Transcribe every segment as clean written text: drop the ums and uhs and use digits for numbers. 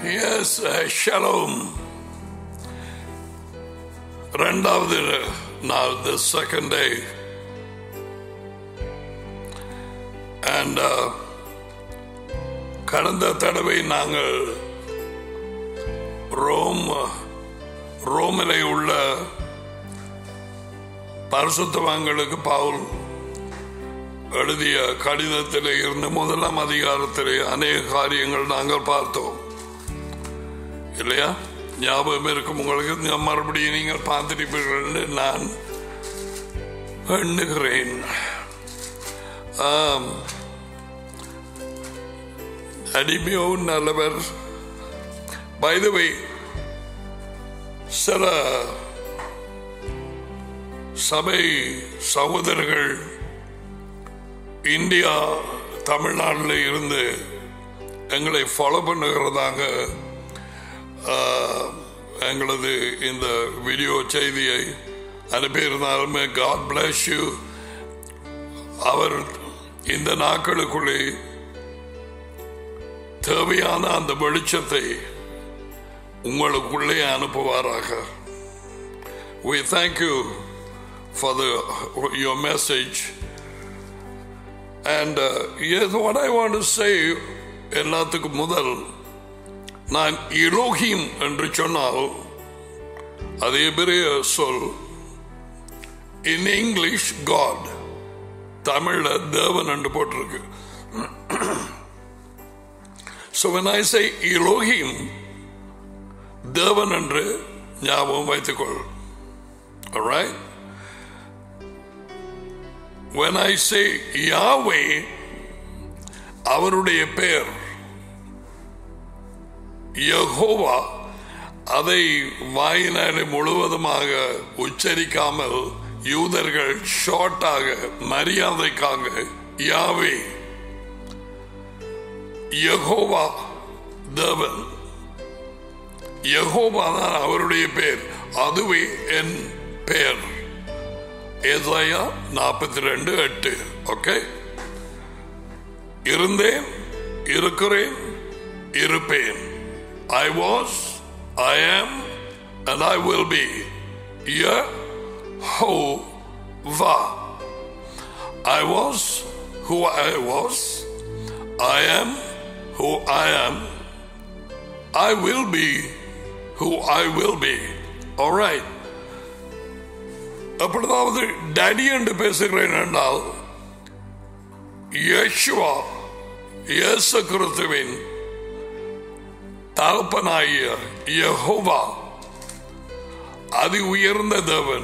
Yes, shalom. இரண்டாவது நாள், the second day. And கடந்த தடவை நாங்கள் ரோமிலே உள்ள பரிசுத்தவான்களுக்கு பவுல் எழுதிய கடிதத்திலே இருந்து முதலாம் அதிகாரத்திலே அநேக காரியங்கள் நாங்கள் பார்த்தோம் இல்லையா? ஞாபகம் இருக்கும் உங்களுக்கு? மறுபடியும் நீங்கள் பார்த்திருப்பீர்கள் என்று நான் எண்ணுகிறேன். அடிமையும் நல்லவர். By the way, சில சபை சகோதரர்கள் இந்தியா தமிழ்நாட்டில் இருந்து எங்களை ஃபாலோ பண்ணுகிறதாக எங்களது இந்த வீடியோ செய்தியை அனுப்பியிருந்தாலுமே God bless you. அவர் இந்த நாட்களுக்குள்ளே தேவையான அந்த வெளிச்சத்தை உங்களுக்குள்ளே அனுப்புவாராக. We thank you for your message. And yes, what I want to say, எல்லாத்துக்கும் முதல், நான் எலோஹிம் என்று சொன்னால் அது எபிரேய சொல். In English God, தமிழ்ல தேவன் என்று போட்டிருக்கு. So when I say Elohim, தேவன் என்று ஞாபகம் வைத்துக்கொள். Alright? When I say Yahweh, அவருடைய பெயர் யெகோவா, அதை வாயினாலே முழுவதுமாக உச்சரிக்காமல் யூதர்கள் ஷார்ட்டாக மரியாதைக்காக யாவே, யெகோவா தேவன், யெகோவா தான் அவருடைய பெயர். அதுவே என் பெயர். ஏசாயா 42:8. ஓகே, இருந்தேன், இருக்கிறேன், இருப்பேன். I was, I am, and I will be. Yehovah. I was who I was. I am who I am. I will be who I will be. All right. அப்பொழுதாவது டாடி என்று பேசுகிறேன் என்றால் யேசுவா, இயேசு கிறிஸ்துவின் தகப்பனாகிய யெகோவா, அதி உயர்ந்த தேவன்,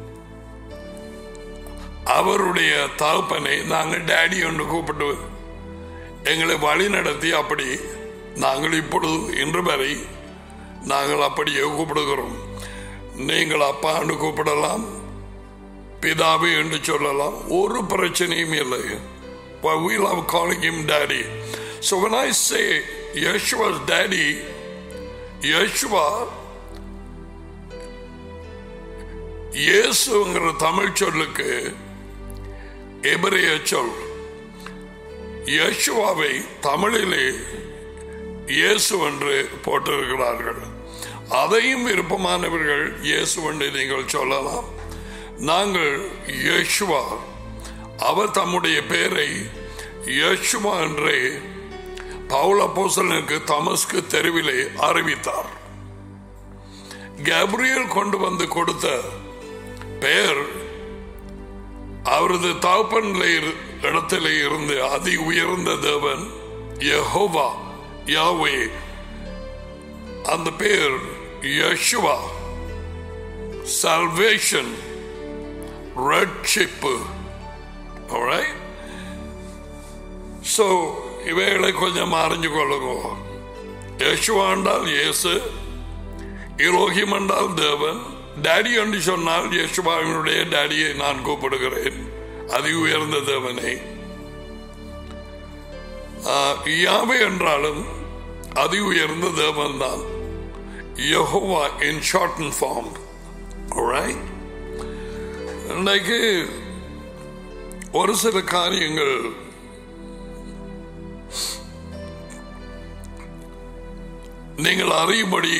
அவருடைய தகப்பனை நாங்கள் டாடி என்று கூப்பிட்டு எங்களை வழி நடத்தி, அப்படி நாங்கள் இப்பொழுது இன்று வரை நாங்கள் அப்படியே கூப்பிடுகிறோம். நீங்கள் அப்பா என்று கூப்பிடலாம், பிதாவே என்று சொல்லலாம், ஒரு பிரச்சனையும் இல்லை. But we love calling him daddy. So when I say Yeshua's daddy, Yeshua, இயேசுங்கிற Tamil சொல்லுக்கு எபிரேய சொல். யெகோவாவை தமிழிலே இயேசு என்று போட்டிருக்கிறார்கள். அதையும் விருப்பமானவர்கள் இயேசு என்று நீங்கள் சொல்லலாம். நாங்கள் யெகோவா, அவர் தம்முடைய பெயரை யெகோவா என்றே பவுல் அப்போஸ்தலனுக்கு தமஸ்கு தெருவிலே அறிவித்தார். கேப்ரியல் கொண்டு வந்து கொடுத்த பெயர் அவரது தகப்பனிலே இடத்திலே இருந்து அதி உயர்ந்த தேவன் யெகோவா, யாவே. அந்த பெயர் யெஷுவா, சால்வேஷன், ரட்சிப்பு. Alright? So இவைகளை கொஞ்சம் அறிஞ்சு கொள்ளுங்க. யெஷுவா என்றால் இயேசு, எலோஹிம் என்றால் தேவன், டாடி என்று சொன்னால் யெஷுவாவினுடைய டாடியை நான் கூப்பிடுகிறேன், அதி உயர்ந்த தேவனை. யாவே என்றாலும் அதி உயர்ந்த தேவன் தான், Jehovah in shorten form. Alright? இன்னைக்கு ஒரு சில காரியங்கள் நீங்கள் அறியும்படி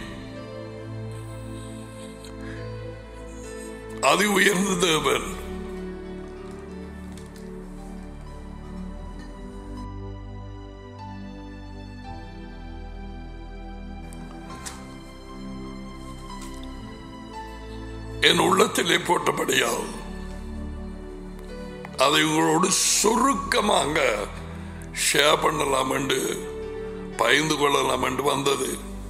அதி உயர்ந்த தேவன் என் உள்ளத்திலே போட்டபடியால் அதை உங்களோடு சுருக்கமாக ஷேர் பண்ணலாம் என்று பயந்து கொள்ளலாம் என்று வந்தது.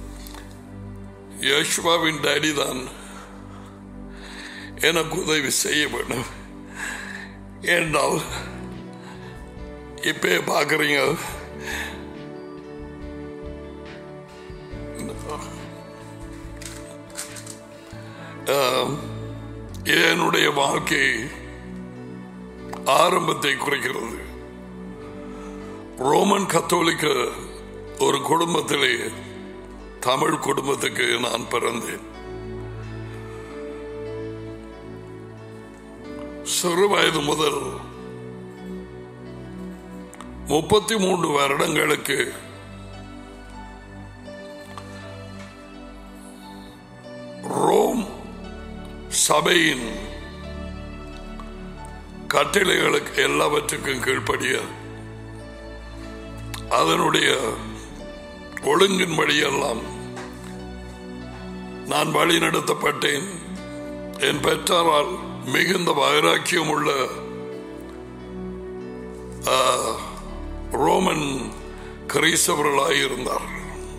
யோசுவாவின் டாடி தான் எனக்கு உதவி செய்ய வேண்டும் என்றால் இப்ப பாக்குறீங்க. என்னுடைய வாழ்க்கை ஆரம்பத்தை குறைக்கிறது. ரோமன் கத்தோலிக்க ஒரு குடும்பத்திலே தமிழ் குடும்பத்துக்கு நான் பிறந்தேன். சிறு வயது முதல் 33 வருடங்களுக்கு ரோம் சபையின் கட்டளைகளுக்கு எல்லாவற்றுக்கும் கீழ்ப்படிய அதனுடைய ஒழுங்கின்படியெல்லாம் நான் வழி நடத்தப்பட்டேன். என் பெற்றாரால் மிகுந்த வைராக்கியம் உள்ள ரோமன் கிறிஸ்தவர்களாயிருந்தார்.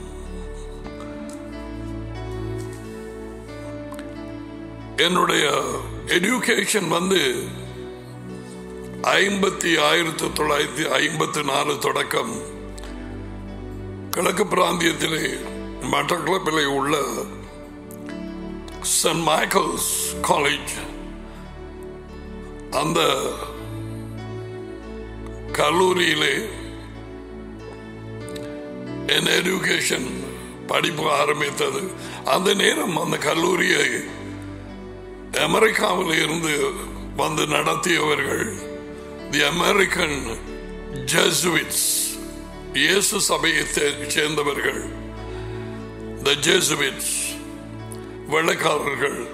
என்னுடைய எஜுகேஷன் 1954 தொடக்கம் கிழக்கு பிராந்தியத்திலே மட்டக்களப்பிலே உள்ள சென்ட் மைக்கேல்ஸ் காலேஜ் அந்த கல்லூரியிலே என் எஜுகேஷன் படிப்பு ஆரம்பித்தது. அந்த நேரம் அந்த கல்லூரியை அமெரிக்காவில் இருந்து வந்து நடத்தியவர்கள் தி அமெரிக்கன் ஜெசுவிட்ஸ், இயேசு சபையை சேர்ந்தவர்கள். தி ஜெசுவிட்ஸ் வெள்ளைக்காரர்கள்.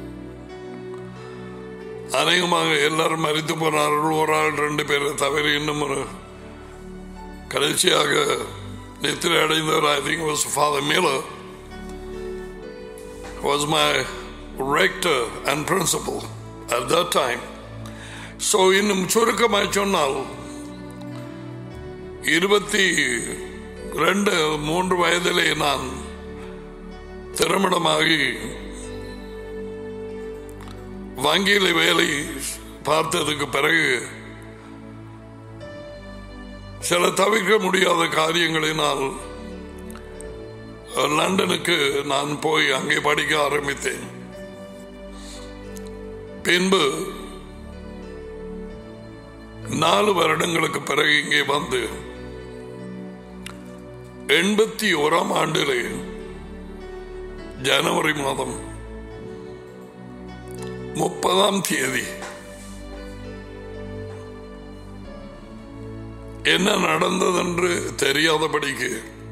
அநேகமாக எல்லாரும் மறித்து போனார்கள். ஒரு ஆள் 2 பேரை தவிர இன்னும் ஒரு கடைசியாக நித்திரை அடைந்தவர் I think was Father Miller, was my rector and principal at that time. So இன்னும் சுருக்கமாய் சொன்னால் 22-23 வயதிலே நான் திருமணமாகி வங்கியில் வேலை பார்த்ததுக்கு பிறகு சில தவிர்க்க முடியாத காரியங்களினால் லண்டனுக்கு நான் போய் அங்கே படிக்க ஆரம்பித்தேன். பின்பு 4 வருடங்களுக்கு பிறகு இங்கே வந்து 81ஆம் ஆண்டிலே ஜனவரி மாதம் 30ஆம் தேதி என்ன நடந்ததென்று தெரியாதபடிக்கு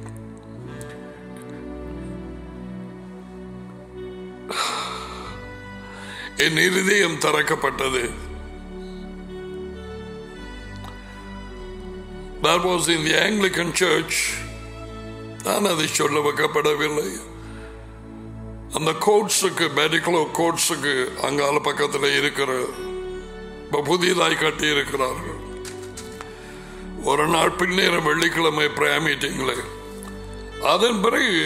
என் இருதயம் திறக்கப்பட்டது. That was in the Anglican Church. நான் அதை சொல்ல வைக்கப்படவில்லை. அந்த கோட்ஸுக்கு, மெடிக்கல் கோட்ஸுக்கு அங்கால பக்கத்தில் இருக்கிற புதியதாய் கட்டி இருக்கிறார்கள். ஒரு நாள் பின்னேரம் வெள்ளிக்கிழமை பிரேயர் மீட்டிங்ல அதன் பிறகு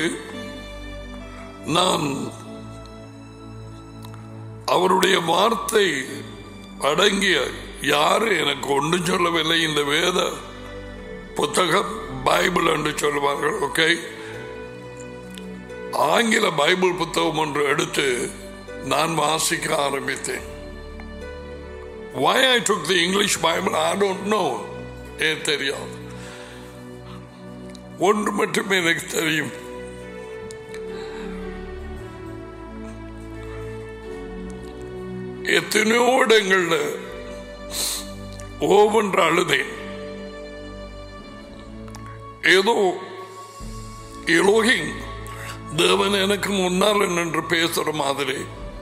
நான் அவருடைய வார்த்தை அடங்கிய யாரு எனக்கு ஒன்றும் சொல்லவில்லை. இந்த வேத புத்தகம் பைபிள் என்று சொல்லுவார்கள். ஓகே, ஆங்கில பைபிள் புத்தகம் ஒன்று எடுத்து நான் வாசிக்க ஆரம்பித்தேன். Why I took the English Bible, I don't know. ஏன் தெரியாது. ஒன்று மட்டுமே எனக்கு தெரியும். எத்தனையோ இடங்கள்ல ஓவென்று அழுதேன். ஏதோ எலோஹிம் தேவன் எனக்கு முன்னால் நின்று பேசுற மாதிரி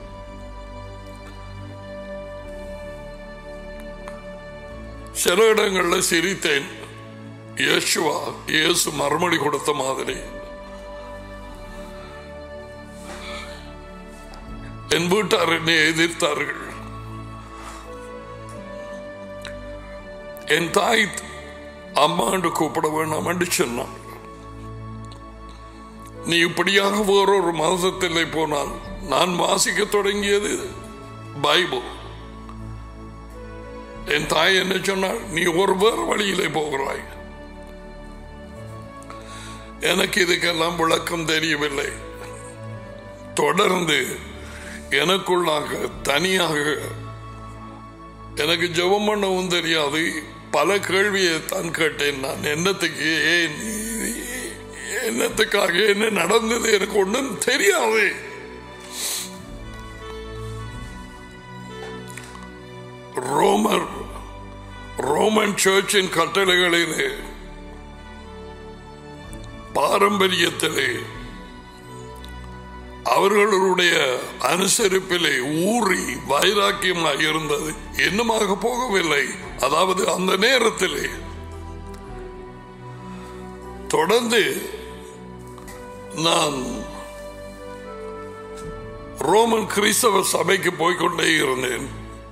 சில இடங்கள்ல சிரித்தேன். இயேசு மறுமொழி கொடுத்த மாதிரி என் வீட்டார் என்னை எதிர்த்தார்கள். என் தாய் அம்மாண்டு கூப்பிட வேண்டாம் என்று சொன்னான். நீ இப்படியாக வேறொரு மதத்திலே போனால், நான் வாசிக்க தொடங்கியது பைபிள். என் தாய் என்ன சொன்னாள், நீ ஒரு வேறு வழியிலே போகிறாய். எனக்கு இதுக்கெல்லாம் விளக்கம் தெரியவில்லை. தொடர்ந்து எனக்குள்ளாக தனியாக எனக்கு ஜெபம் பண்ணவும் தெரியாது. பல கேள்வியை தான் கேட்டேன். நான் என்னத்துக்காக என்ன நடந்தது எனக்கு ஒன்றும் தெரியாது. ரோமன் சர்ச்சின் கட்டளைகளிலே பாரம்பரியத்திலே அவர்களுடைய அனுசரிப்பிலே ஊறி வைராக்கியமாக இருந்தது. இன்னுமாக போகவில்லை. அதாவது அந்த நேரத்திலே தொடர்ந்து நான் ரோமன் கிறிஸ்தவ சபைக்கு போய்கொண்டே இருந்தேன்.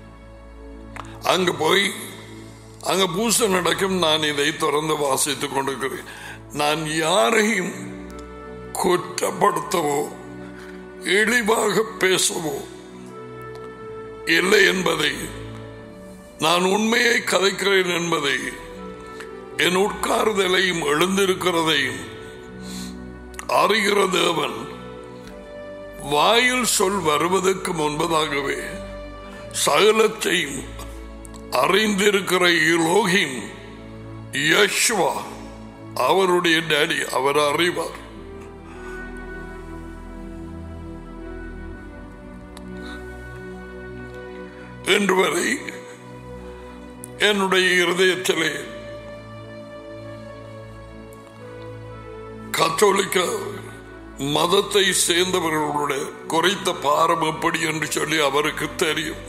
அங்க பூசை நடக்கும். நான் இதை தொடர்ந்து வாசித்துக் கொண்டிருக்கிறேன். நான் யாரையும் குற்றப்படுத்தவோ இழிவாக பேசவோ இல்லை என்பதை, நான் உண்மையை கதைக்கிறேன் என்பதை, என் உட்கார்தலையும் எழுந்திருக்கிறதையும் அறிகிற தேவன் வாயில் சொல் வருவதற்கு முன்பதாகவே சகலத்தையும் அறிந்திருக்கிற எலோஹிம் யெஷுவா அவருடைய டாடி, அவர் அறிவார். இன்று வரை என்னுடைய இருதயத்திலே கத்தோலிக்க மதத்தை சேர்ந்தவர்களுடைய குறைத்த பாரம் எப்படி என்று சொல்லி அவருக்கு தெரியும்.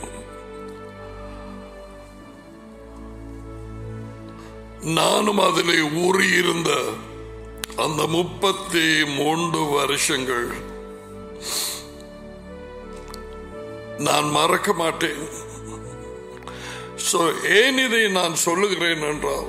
நானும் அதிலே ஊறியிருந்த அந்த 33 வருஷங்கள் நான் மறக்க மாட்டேன். ஏன் இதை நான் சொல்லுகிறேன் என்றால்,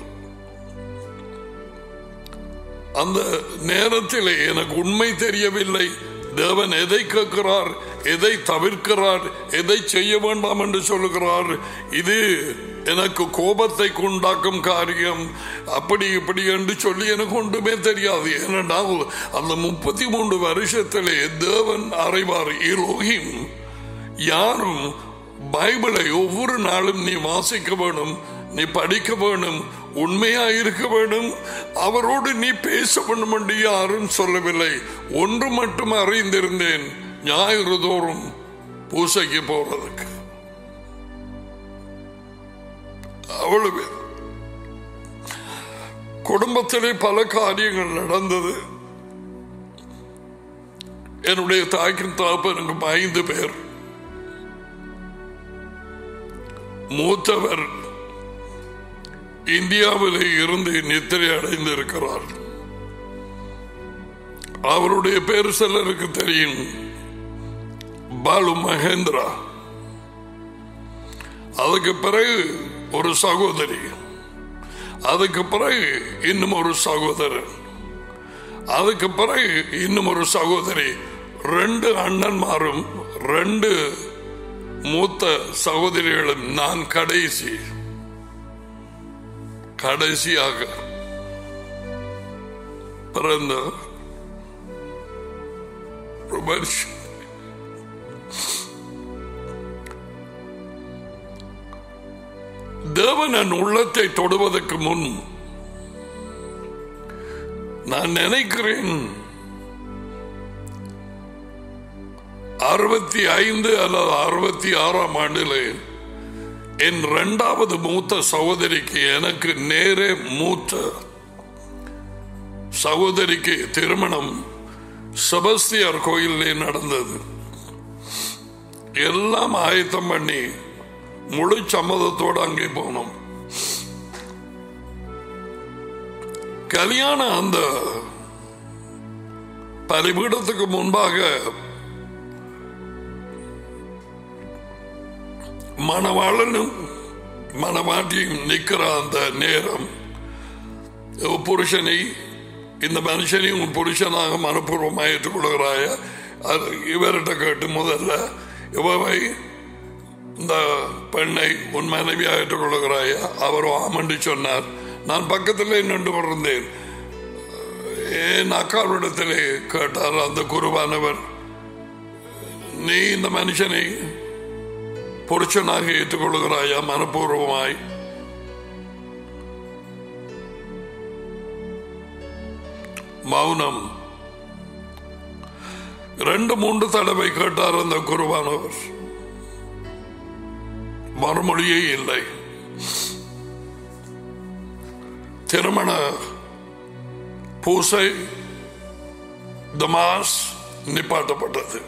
அந்த நேரத்தில் எனக்கு உண்மை தெரியவில்லை. தேவன் எதை கேட்கிறார், எதை தவிர்க்கிறார், எதை செய்ய வேண்டாம் என்று சொல்லுகிறார். இது எனக்கு கோபத்தை உண்டாக்கும் காரியம், அப்படி இப்படி என்று சொல்லி எனக்கு ஒன்றுமே தெரியாது. ஏனென்றால் அந்த 33 வருஷத்திலே தேவன் அறிவார். எலோஹிம் யாரும் பைபிளை ஒவ்வொரு நாளும் நீ வாசிக்க வேணும், நீ படிக்க வேணும், உண்மையா இருக்க வேண்டும், அவரோடு நீ பேச வேண்டும் என்று யாரும் சொல்லவில்லை. ஒன்று மட்டும் அறிந்திருந்தேன், ஞாயிறு தோறும் பூசைக்கு போறதுக்கு. அவ்வளவு. குடும்பத்திலே பல காரியங்கள் நடந்தது. என்னுடைய தாய்க்கும் தகப்பனுக்கும் 5 பேர். மூத்தவர் இந்தியாவிலே இருந்து நித்திரை அடைந்திருக்கிறார். அவருடைய பேர் சிலருக்கு தெரியும், பாலு மகேந்திரா. அதுக்கு பிறகு ஒரு சகோதரி, அதுக்கு பிறகு இன்னும் ஒரு சகோதரன், அதுக்கு பிறகு இன்னும் ஒரு சகோதரி. 2 அண்ணன்மாரும் 2 மூத்த சகோதரிகளும். நான் கடைசியாக பிறந்த தேவன் என் உள்ளத்தை தொடுவதற்கு முன் நான் நினைக்கிறேன் 65 அல்லது 66ஆம் ஆண்டிலே என் 2வது மூத்த சகோதரிக்கு எனக்கு நேரே மூத்த சகோதரிக்கு திருமணம் செபஸ்தியார் கோயிலே நடந்தது. எல்லாம் ஆயத்தம் பண்ணி முழு சம்மதத்தோடு அங்கே போனோம். கல்யாணம் அந்த பலிபீடத்துக்கு முன்பாக மணவாளனும் மணவாட்டியும் நிற்கிற அந்த நேரம், புருஷனை இந்த மனுஷனையும் உன் புருஷனாக மனப்பூர்வமாக ஏற்றுக்கொள்கிறாய, இவர்கிட்ட கேட்டு முதல்ல இவவை இந்த பெண்ணை உன் மனைவியாக ஏற்றுக்கொள்கிறாய. அவரும் ஆமண்டு சொன்னார். நான் பக்கத்திலே நின்று கொண்டிருந்தேன். என் அக்காவிடத்திலே கேட்டார் அந்த குருவானவர், நீ இந்த மனுஷனை புருஷனாக ஏற்றுக்கொள்கிறாயா மனப்பூர்வமாய்? மௌனம். 2-3 தடவை கேட்டார் அந்த குருவானவர். மறுமொழியே இல்லை. திருமண பூசை தமாஸ் நிப்பாட்டப்பட்டது.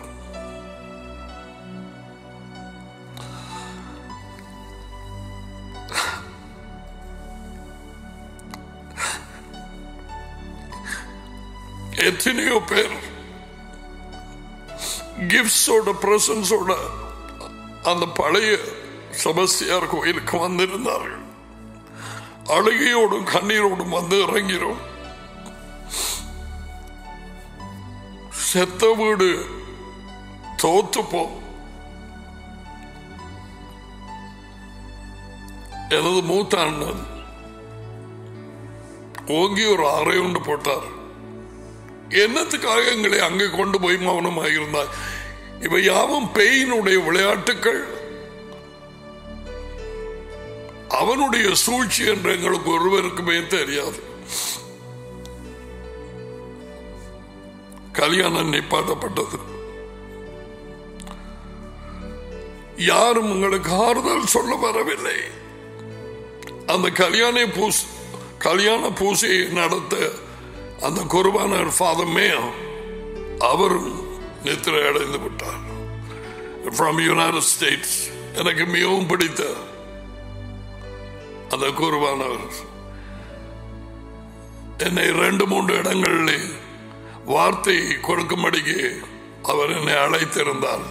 எத்தனையோ பேர் கிஃப்ட்ஸோட பிரசன்ஸோட அந்த பழைய செபஸ்தியார் கோயிலுக்கு வந்திருந்தார்கள். அழுகையோடும் கண்ணீரோடும் வந்து இறங்கிறோம். செத்த வீடு தோத்துப்போ. எனது மூத்த அண்ணன் ஓங்கி ஒரு அறை உண்டு போட்டார். என்னத்துக்காக எங்களை அங்கே கொண்டு போய் மௌனமாக இருந்தார்? இவை யாவும் பேயினுடைய விளையாட்டுக்கள், அவனுடைய சூழ்ச்சி என்று எங்களுக்கு ஒருவருக்குமே தெரியாது. கல்யாணம் நிப்பாட்டப்பட்டது. யாரும் உங்களுக்கு ஆறுதல் சொல்ல வரவில்லை. அந்த கல்யாண பூசையை நடத்த அந்த குருவான ஃபாதர் மேயர் அவரும் நித்திரை அடைந்து விட்டார். From United States. எனக்கு மிகவும் பிடித்த அந்த குருவானவர் என்னை 2-3 இடங்களில் வார்த்தை கொடுக்கும்படிக்கு அவர் என்னை அழைத்திருந்தார்.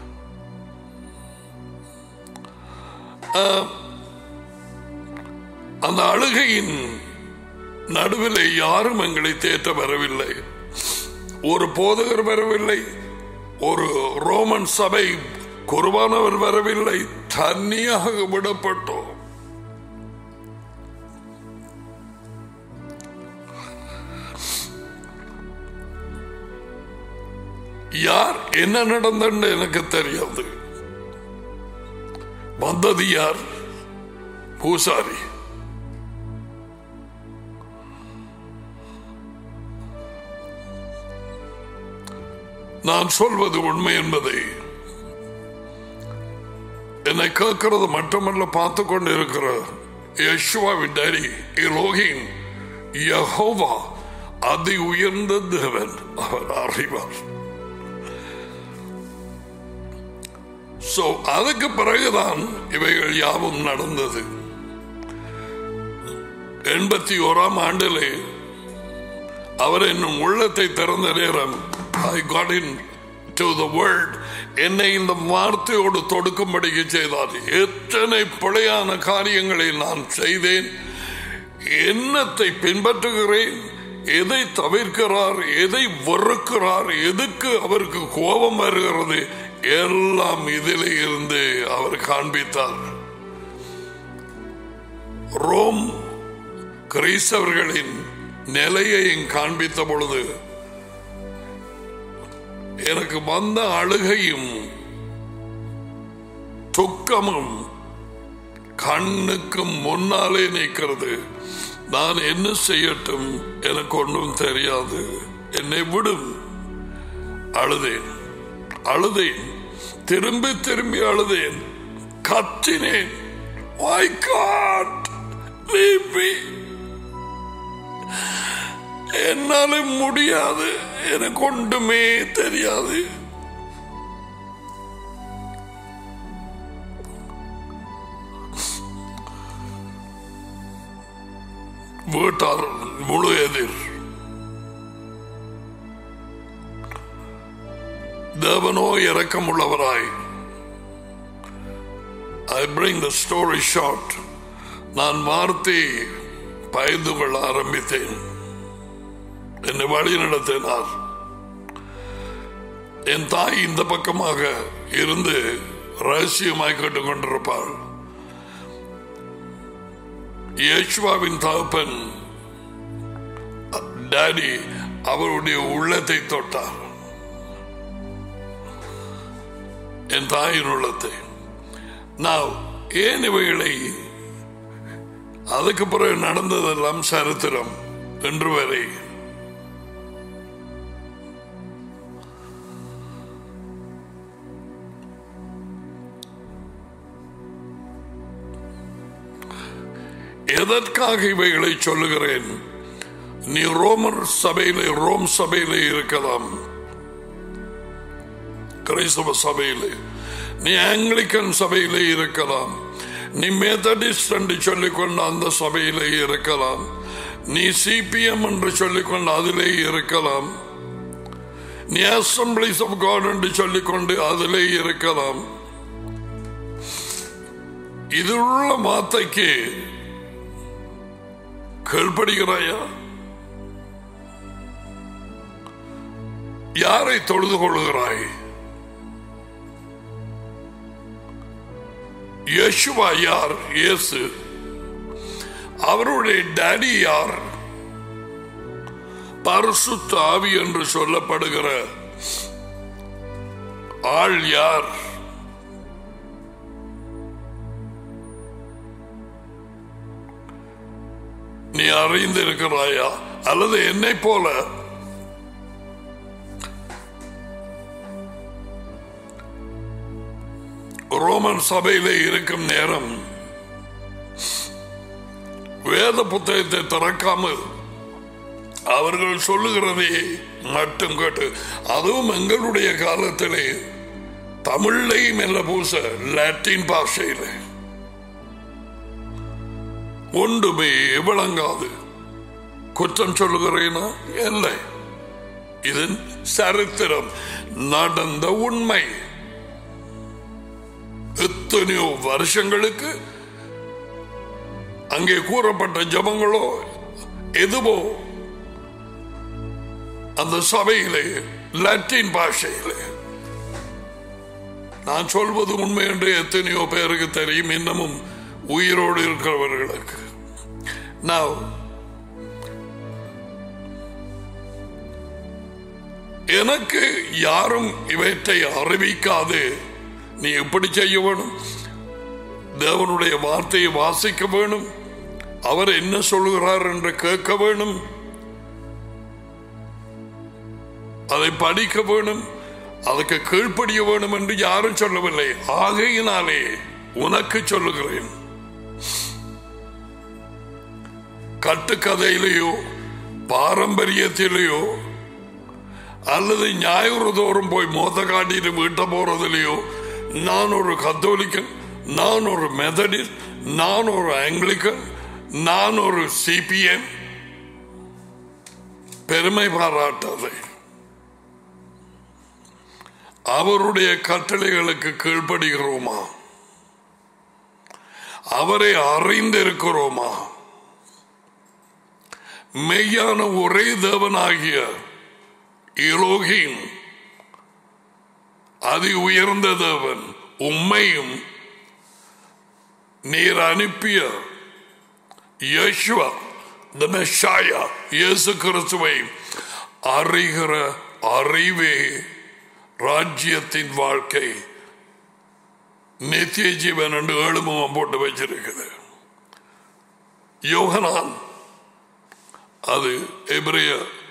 அந்த அழுகையின் நடுவில் யாரும் எங்களை தேற்ற வரவில்லை. ஒரு போதகர் வரவில்லை, ஒரு ரோமன் சபை குருவானவர் வரவில்லை. தனியாக விடப்பட்டோம். யார் என்ன நடந்தன்னு எனக்கு தெரியாது. வந்தது யார்? பூசாரி. நான் சொல்வது உண்மை என்பதை என்னை கேட்கிறது மட்டுமல்ல, பார்த்து கொண்டு இருக்கிற யெஷுவாவின் டாடி எலோஹிம் யெகோவா அதி உயர்ந்த தேவன் அவர் அறிவார். அதுக்கு பிறகுதான் இவைகள் யாவும் நடந்தது. 81ஆம் ஆண்டிலே அவர் என்னும் உள்ளத்தை திறந்த நேரம் I got into the word. என்னை இந்த வார்த்தையோடு தொடுக்கும்படி செய்தார். எத்தனை பிழையான காரியங்களை நான் செய்தேன், என்னத்தை பின்பற்றுகிறேன், எதை தவிர்க்கிறார், எதை வெறுக்கிறார், எதுக்கு அவருக்கு கோபம் வருகிறது, எல்லாம் இதிலே இருந்து அவர் காண்பித்தார். ரோம் கிறிஸ்தவர்களின் நிலையையும் காண்பித்த பொழுது எனக்கு வந்த அழுகையும் துக்கமும் கண்ணுக்கு முன்னாலே நிற்கிறது. நான் என்ன செய்யட்டும், எனக்கு ஒன்றும் தெரியாது, என்னை விடும். அழுதேன், திரும்பி திரும்பி அழுதேன், கத்தினேன். Why God leave me? என்னால முடியாது, எனக்கு ஒன்றுமே தெரியாது. வீட்டார் முழு எதிர். தேவனோ இரக்கமுள்ளவராய். I bring the story short. நான் வார்த்தை பயந்து கொள்ள ஆரம்பித்தேன். என்னை வழி நடத்தினார். என் தாய் இந்த பக்கமாக இருந்து ரகசியமாய் கேட்டுக் கொண்டிருப்பாள். யேசுவாவின் தகப்பன் டாடி அவருடைய உள்ளத்தை தொட்டார், என் தாயின் உள்ளத்தை. நான் ஏன் இவைகளை அதுக்கு பிறகு நடந்ததெல்லாம் சரித்திரம் என்று வரை. எதற்காக இவைகளை சொல்லுகிறேன்? நீ ரோமர் சபையிலே, ரோம் சபையிலே இருக்கலாம், கிறிஸ்தவ சபையிலே, நீ ஆங்கிலிக்கன் சபையிலே இருக்கலாம், நீ மெத்தடிஸ்ட் என்று சொல்லிக்கொண்டு அந்த சபையிலே இருக்கலாம், நீ சிபிஎம் என்று சொல்லிக்கொண்டு அதிலே இருக்கலாம், நீ அசம்பிளிஸ் ஆஃப் காட் என்று சொல்லிக்கொண்டு அதிலே இருக்கலாம். இதுள்ள வார்த்தைக்கு கீழ்ப்படுகிறாயா? யாரை தொழுது கொள்கிறாய்? யேசுவா யார்? இயேசு. அவருடைய டாடி யார்? பரிசுத்த ஆவி என்று சொல்லப்படுகிற ஆள் யார்? நீ அறிந்திருக்கிறாயா? அல்லது என்னை போல ரோமன் சபையிலே இருக்கும் நேரம் வேத புத்தகத்தை திறக்காமல் அவர்கள் சொல்லுகிறதை மட்டும் கேட்டு, அதுவும் எங்களுடைய காலத்திலே தமிழையும் மெல்ல பூச லாட்டின் பாஷையிலே ஒன்றுமே விளங்காது. குற்றம் சொல்லுகிறேனா? இல்லை, இது சரித்திரம், நடந்த உண்மை. எத்தனையோ வருஷங்களுக்கு அங்கே கூறப்பட்ட ஜபங்களோ எதுவோ அந்த சபையிலே லாட்டின் பாஷையிலே. நான் சொல்வது உண்மை என்று எத்தனையோ பேருக்கு தெரியும், இன்னமும் உயிரோடு இருக்கிறவர்களுக்கு. நான் எனக்கு யாரும் இவற்றை அறிவிக்காது. நீ எப்படி செய்ய வேணும்? தேவனுடைய வார்த்தையை வாசிக்க வேணும், அவர் என்ன சொல்லுகிறார் என்று கேட்க வேணும், அதை படிக்க வேணும், அதுக்கு கீழ்ப்படிய வேணும் என்று யாரும் சொல்லவில்லை. ஆகையினாலே உனக்கு சொல்லுகிறேன், கட்டுக்கதையிலேயோ பாரம்பரியத்திலேயோ அல்லது ஞாயிறு தோறும் போய் மோத காட்டிட்டு வீட்டை போறதிலேயோ நான் ஒரு கத்தோலிக்கன், நான் ஒரு மெத்தடிஸ்ட், நான் ஒரு ஆங்கிலிக்கன், நான் ஒரு சிபிஎம் பெருமை பாராட்டாதே. அவருடைய கட்டளைகளுக்கு கீழ்ப்படுகிறோமா? அவரை அறிந்திருக்கிறோமா? மெய்யான ஒரே தேவனாகிய எலோஹிம், அதி உயர்ந்த தேவன், உம்மையும் நீர் அனுப்பிய யேசுவா தி மெஷாயா இயேசு கிறிஸ்துவை அறிகிற அறிவே ராஜ்யத்தின் வாழ்க்கை, நித்திய ஜீவன் என்று எழுமுகம் போட்டு வச்சிருக்குது. யோகனான், அது எபிரேய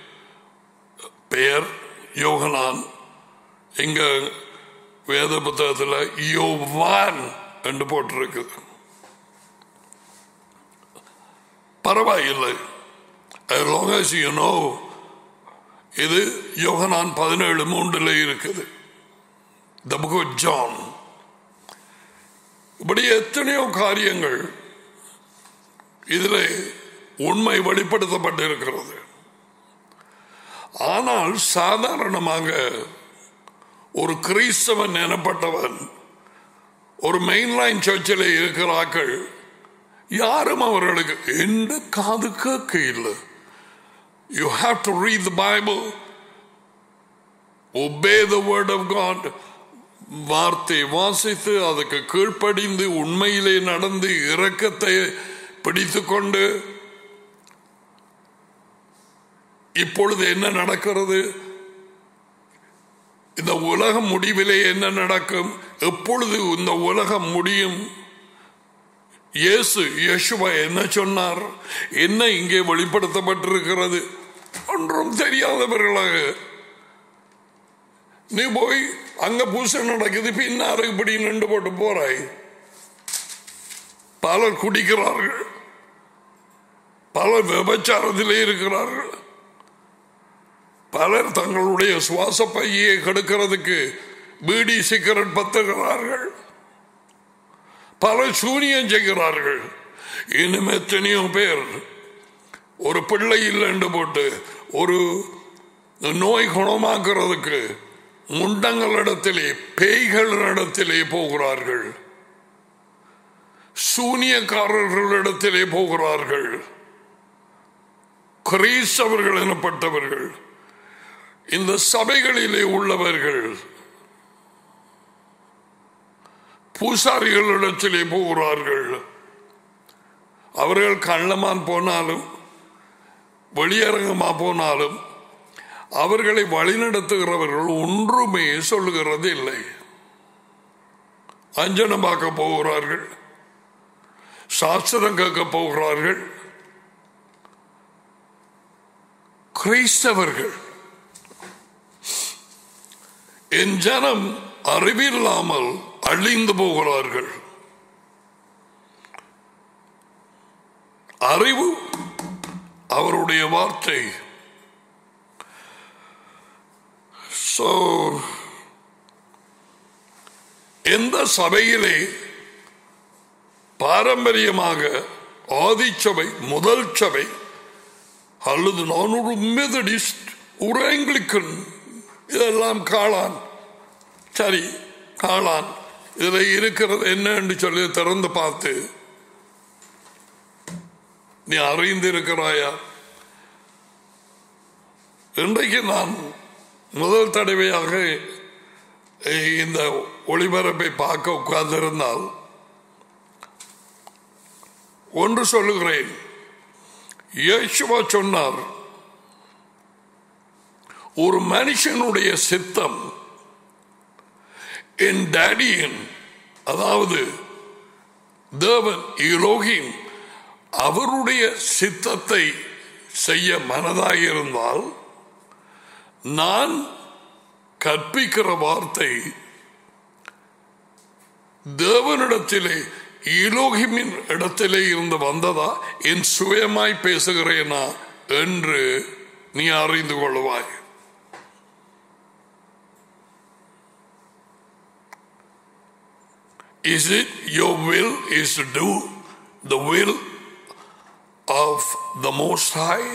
பெயர் யோகனான். இங்க வேத புத்தகத்தில் யோவான் என்று போட்டிருக்கு. பரவாயில்லை, as long as you know இது யோகனான் 17:3 இருக்குது. The book of John. இப்படி எத்தனையோ காரியங்கள் இதில் உண்மை வெளிப்படுத்தப்பட்டிருக்கிறது. ஆனால் சாதாரணமாக ஒரு கிறிஸ்தவன் எனப்பட்டவன் ஒரு மெயின்லைன் சர்ச்சில் இருக்கிறார்கள், யாரும் அவர்களுக்கு எந்த காது கேட்க இல்லை. You have to read the Bible, obey the word of God. வார்த்தை வாசித்து அதுக்கு கீழ்ப்படிந்து உண்மையிலே நடந்து இரக்கத்தை பிடித்து கொண்டு இப்பொழுது என்ன நடக்கிறது, இந்த உலகம் முடிவிலே என்ன நடக்கும், எப்பொழுது இந்த உலகம் முடியும், இயேசுவா என்ன சொன்னார், என்ன இங்கே வெளிப்படுத்தப்பட்டிருக்கிறது, ஒன்றும் தெரியாதவர்களாக நீ போய் அங்க பூசை நடக்குது பின்னாரு இப்படி நின்று போட்டு போறாய். பலர் குடிக்கிறார்கள், பலர் விபச்சாரத்திலே இருக்கிறார்கள், பலர் தங்களுடைய சுவாச பையை கெடுக்கிறதுக்கு பீடி சிகரெட் பத்துகிறார்கள், பலர் சூனியம் செய்கிறார்கள். இன்னும் எத்தனையோ பேர் ஒரு பிள்ளை இல்லைன்னு போட்டு ஒரு நோய் குணமாக்குறதுக்கு முண்டங்களிடத்திலே பேய்களிடத்திலே போகிறார்கள், சூனியக்காரர்களிடத்திலே போகிறார்கள். கிறிஸ்தவர்கள் எனப்பட்டவர்கள், இந்த சபைகளிலே உள்ளவர்கள் பூசாரிகளிடத்திலே போகிறார்கள். அவர்கள் கள்ளமான் போனாலும் வெளியரங்கமா போனாலும் அவர்களை வழிநடத்துகிறவர்கள் ஒன்றுமே சொல்லுகிறது இல்லை. அஞ்சனம் பார்க்க போகிறார்கள், சாஸ்திரம் கேட்க போகிறார்கள். கிறிஸ்தவர்கள், என் ஜனம் அறிவில்லாமல் அழிந்து போகிறார்கள். அறிவு அவருடைய வார்த்தை. எந்த சபையிலே பாரம்பரியமாக ஆதிச்சபை முதல் சபை அல்லது நான் ஒரு மெதடிஸ்ட் ஒரு ஆங்கிலிக்கன் இதெல்லாம் காளான், சரி காளான் இதில் இருக்கிறது என்ன என்று சொல்லி திறந்து பார்த்து நீ அறிந்திருக்கிறாயா? இன்றைக்கு நான் முதல் தடவையாக இந்த ஒளிபரப்பை பார்க்க உட்கார்ந்திருந்தால் ஒன்று சொல்லுகிறேன். இயேசுவா சொன்னார், ஒரு மனுஷனுடைய சித்தம் என் டாடியின், அதாவது தேவன் எலோஹிம், அவருடைய சித்தத்தை செய்ய மனதாயிருந்தால் நான் கற்பிக்கிற வார்த்தை தேவனிடத்திலே எலோஹிமின் இடத்திலே இருந்து வந்ததா, என் சுயமாய் பேசுகிறேனா என்று நீ அறிந்து கொள்வாய். Is it your will is to do the will of the Most High?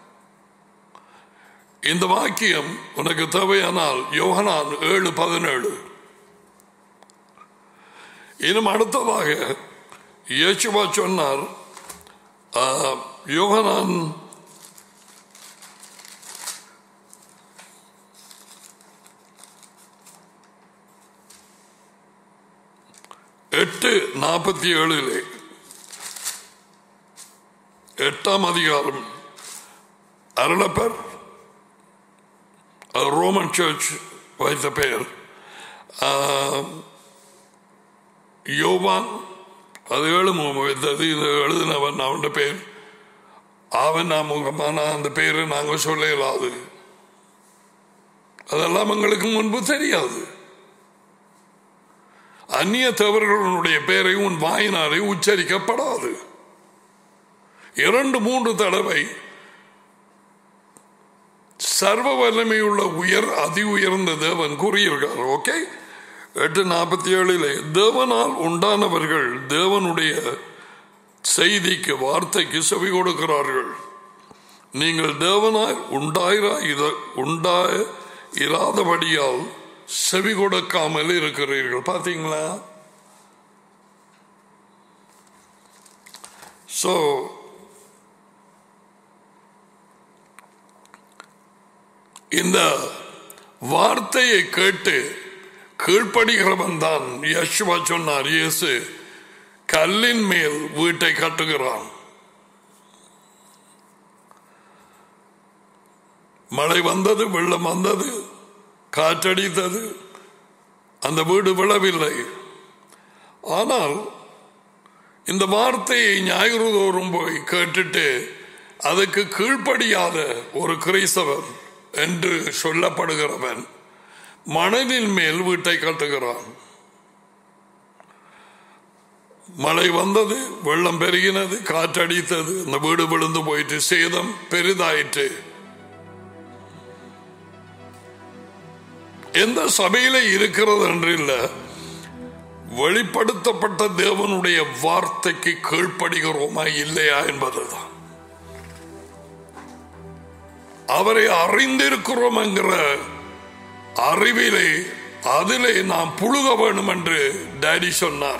இந்த வாக்கியம் உனக்கு தேவையானால் யோகனான் 7:17. இன்னும் அடுத்ததாக இயேசுவா சொன்னார், யோகனான் 8:47 8ஆம் அதிகாரம், அருளப்பர் ரோமன் சர்ச் வைத்த பெயர் யோவான், அது எழுதினவன் அவன் பேர், அவன் முகமான அந்த பேரை நாங்கள் சொல்ல இயலாது. அதெல்லாம் எங்களுக்கு முன்பு தெரியாது. அந்நிய தேவர்களுடைய பெயரை உன் வாயினாலே உச்சரிக்கப்படாது. 2-3 தடவை சர்வ வல்லமையுள்ள அதி உயர்ந்த தேவன் கூறியிருக்கார். ஓகே, 8:47 தேவனால் உண்டானவர்கள் தேவனுடைய செய்திக்கு வார்த்தைக்கு செவி கொடுக்கிறார்கள். நீங்கள் தேவனாய் இராதபடியால் செவி கொடுக்காமல் இருக்கிறீர்கள். பார்த்தீங்களா? சோ இந்த வார்த்தையை கேட்டு கீழ்ப்படுகிறவன் தான் யேசுவா சொன்னார். இயேசு கல்லின் மேல் வீட்டை கட்டுகிறான். மழை வந்தது, வெள்ளம் வந்தது, காற்றடித்தது, அந்த வீடு விழவில்லை. ஆனால் இந்த வார்த்தையை ஞாயிறு தோறும் போய் கேட்டுட்டு அதுக்கு கீழ்ப்படியாத ஒரு கிறிஸ்தவர் என்று சொல்லப்படுகிறவன் மணலின் மேல் வீட்டை கட்டுகிறான். மழை வந்தது, வெள்ளம் பெருகினது, காற்றடித்தது, அந்த வீடு விழுந்து போயிட்டு சேதம் பெரிதாயிற்று. எந்த சபையில இருக்கிறது என்று இல்லை, வெளிப்படுத்தப்பட்ட தேவனுடைய வார்த்தைக்கு கீழ்ப்படுகிறோமா இல்லையா என்பதுதான். அவரை அறிந்திருக்கிறோம் என்கிற அறிவிலே அதிலே நாம் புழுக வேண்டும் என்று டாடி சொன்னார்.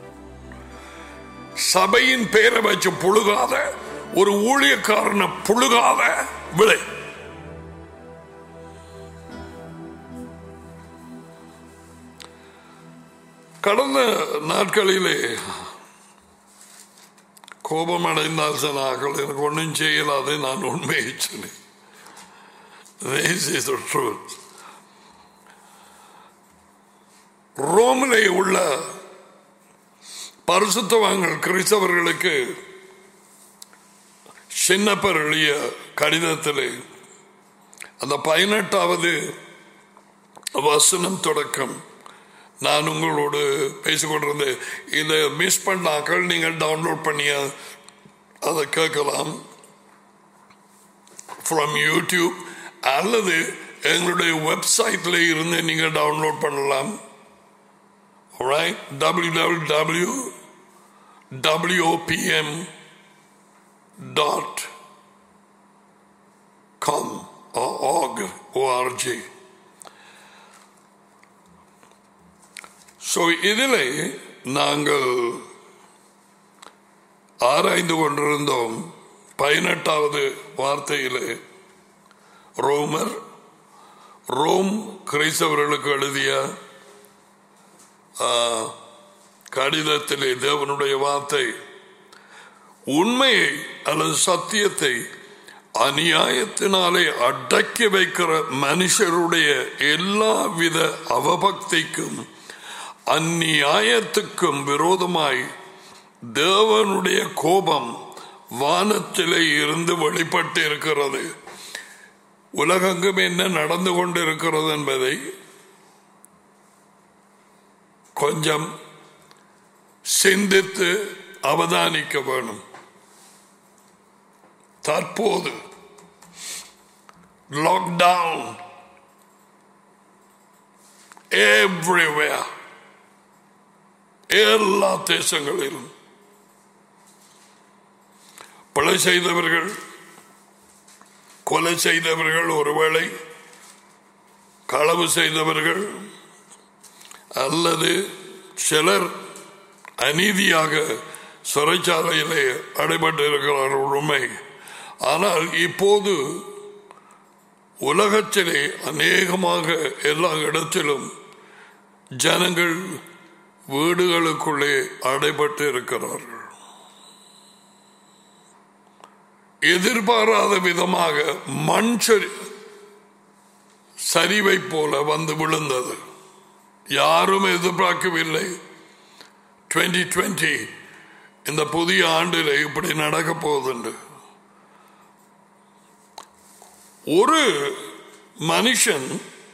சபையின் பெயரை வச்சு புழுகாத, ஒரு ஊழியக்காரனை புழுகாத விளை. கடந்த நாட்களிலே கோபம் அடைந்தால் சொன்னார்கள், எனக்கு ஒன்றும் செய்யலாது, நான் உண்மையை சொன்னேன். This is the truth. ரோமிலே உள்ள பரிசுத்தவான்கள் கிறிஸ்தவர்களுக்கு சின்னப்பர் எழுதிய கடிதத்திலே அந்த 18வது வசனம் தொடக்கம் நான் உங்களோடு பேசிக்கொண்டிருந்தேன். இதை மிஸ் பண்ணாக்கள் நீங்கள் டவுன்லோட் பண்ணி அதை கேட்கலாம் ஃப்ரம் யூடியூப், அல்லது எங்களுடைய வெப்சைட்ல இருந்து நீங்கள் டவுன்லோட் பண்ணலாம். www.wopm.com org. ஸோ இதில் நாங்கள் ஆராய்ந்து கொண்டிருந்தோம் 18வது வார்த்தையிலே ரோம் கிறிஸ்தவர்களுக்கு எழுதிய கடிதத்திலே தேவனுடைய வார்த்தை உண்மையை அல்லது சத்தியத்தை அநியாயத்தினாலே அடக்கி வைக்கிற மனுஷருடைய எல்லாவித அவபக்திக்கும் அந்நியாயத்துக்கும் விரோதமாய் தேவனுடைய கோபம் வானத்திலே இருந்து வெளிப்பட்டு இருக்கிறது. உலகெங்கும் என்ன நடந்து கொண்டிருக்கிறது என்பதை கொஞ்சம் சிந்தித்து அவதானிக்க வேணும். தற்போது லாக்டவுன் எவ்ரிவேர், எல்லா தேசங்களிலும் கொலை செய்தவர்கள், கொலை செய்தவர்கள், ஒருவேளை களவு செய்தவர்கள், அல்லது சிலர் அநீதியாக சிறைச்சாலையிலே அடைபட்டு இருக்கிறார்கள், உண்மை. ஆனால் இப்போது உலகத்திலே அநேகமாக எல்லா இடத்திலும் ஜனங்கள் வீடுகளுக்குள்ளே அடைபட்டு இருக்கிறார்கள். எதிர்பாராத விதமாக மண் சரிவை போல வந்து விழுந்தது. யாரும் எதிர்பார்க்கவில்லை 2020 இந்த புதிய ஆண்டில் இப்படி நடக்க போகுது. ஒரு மனுஷன்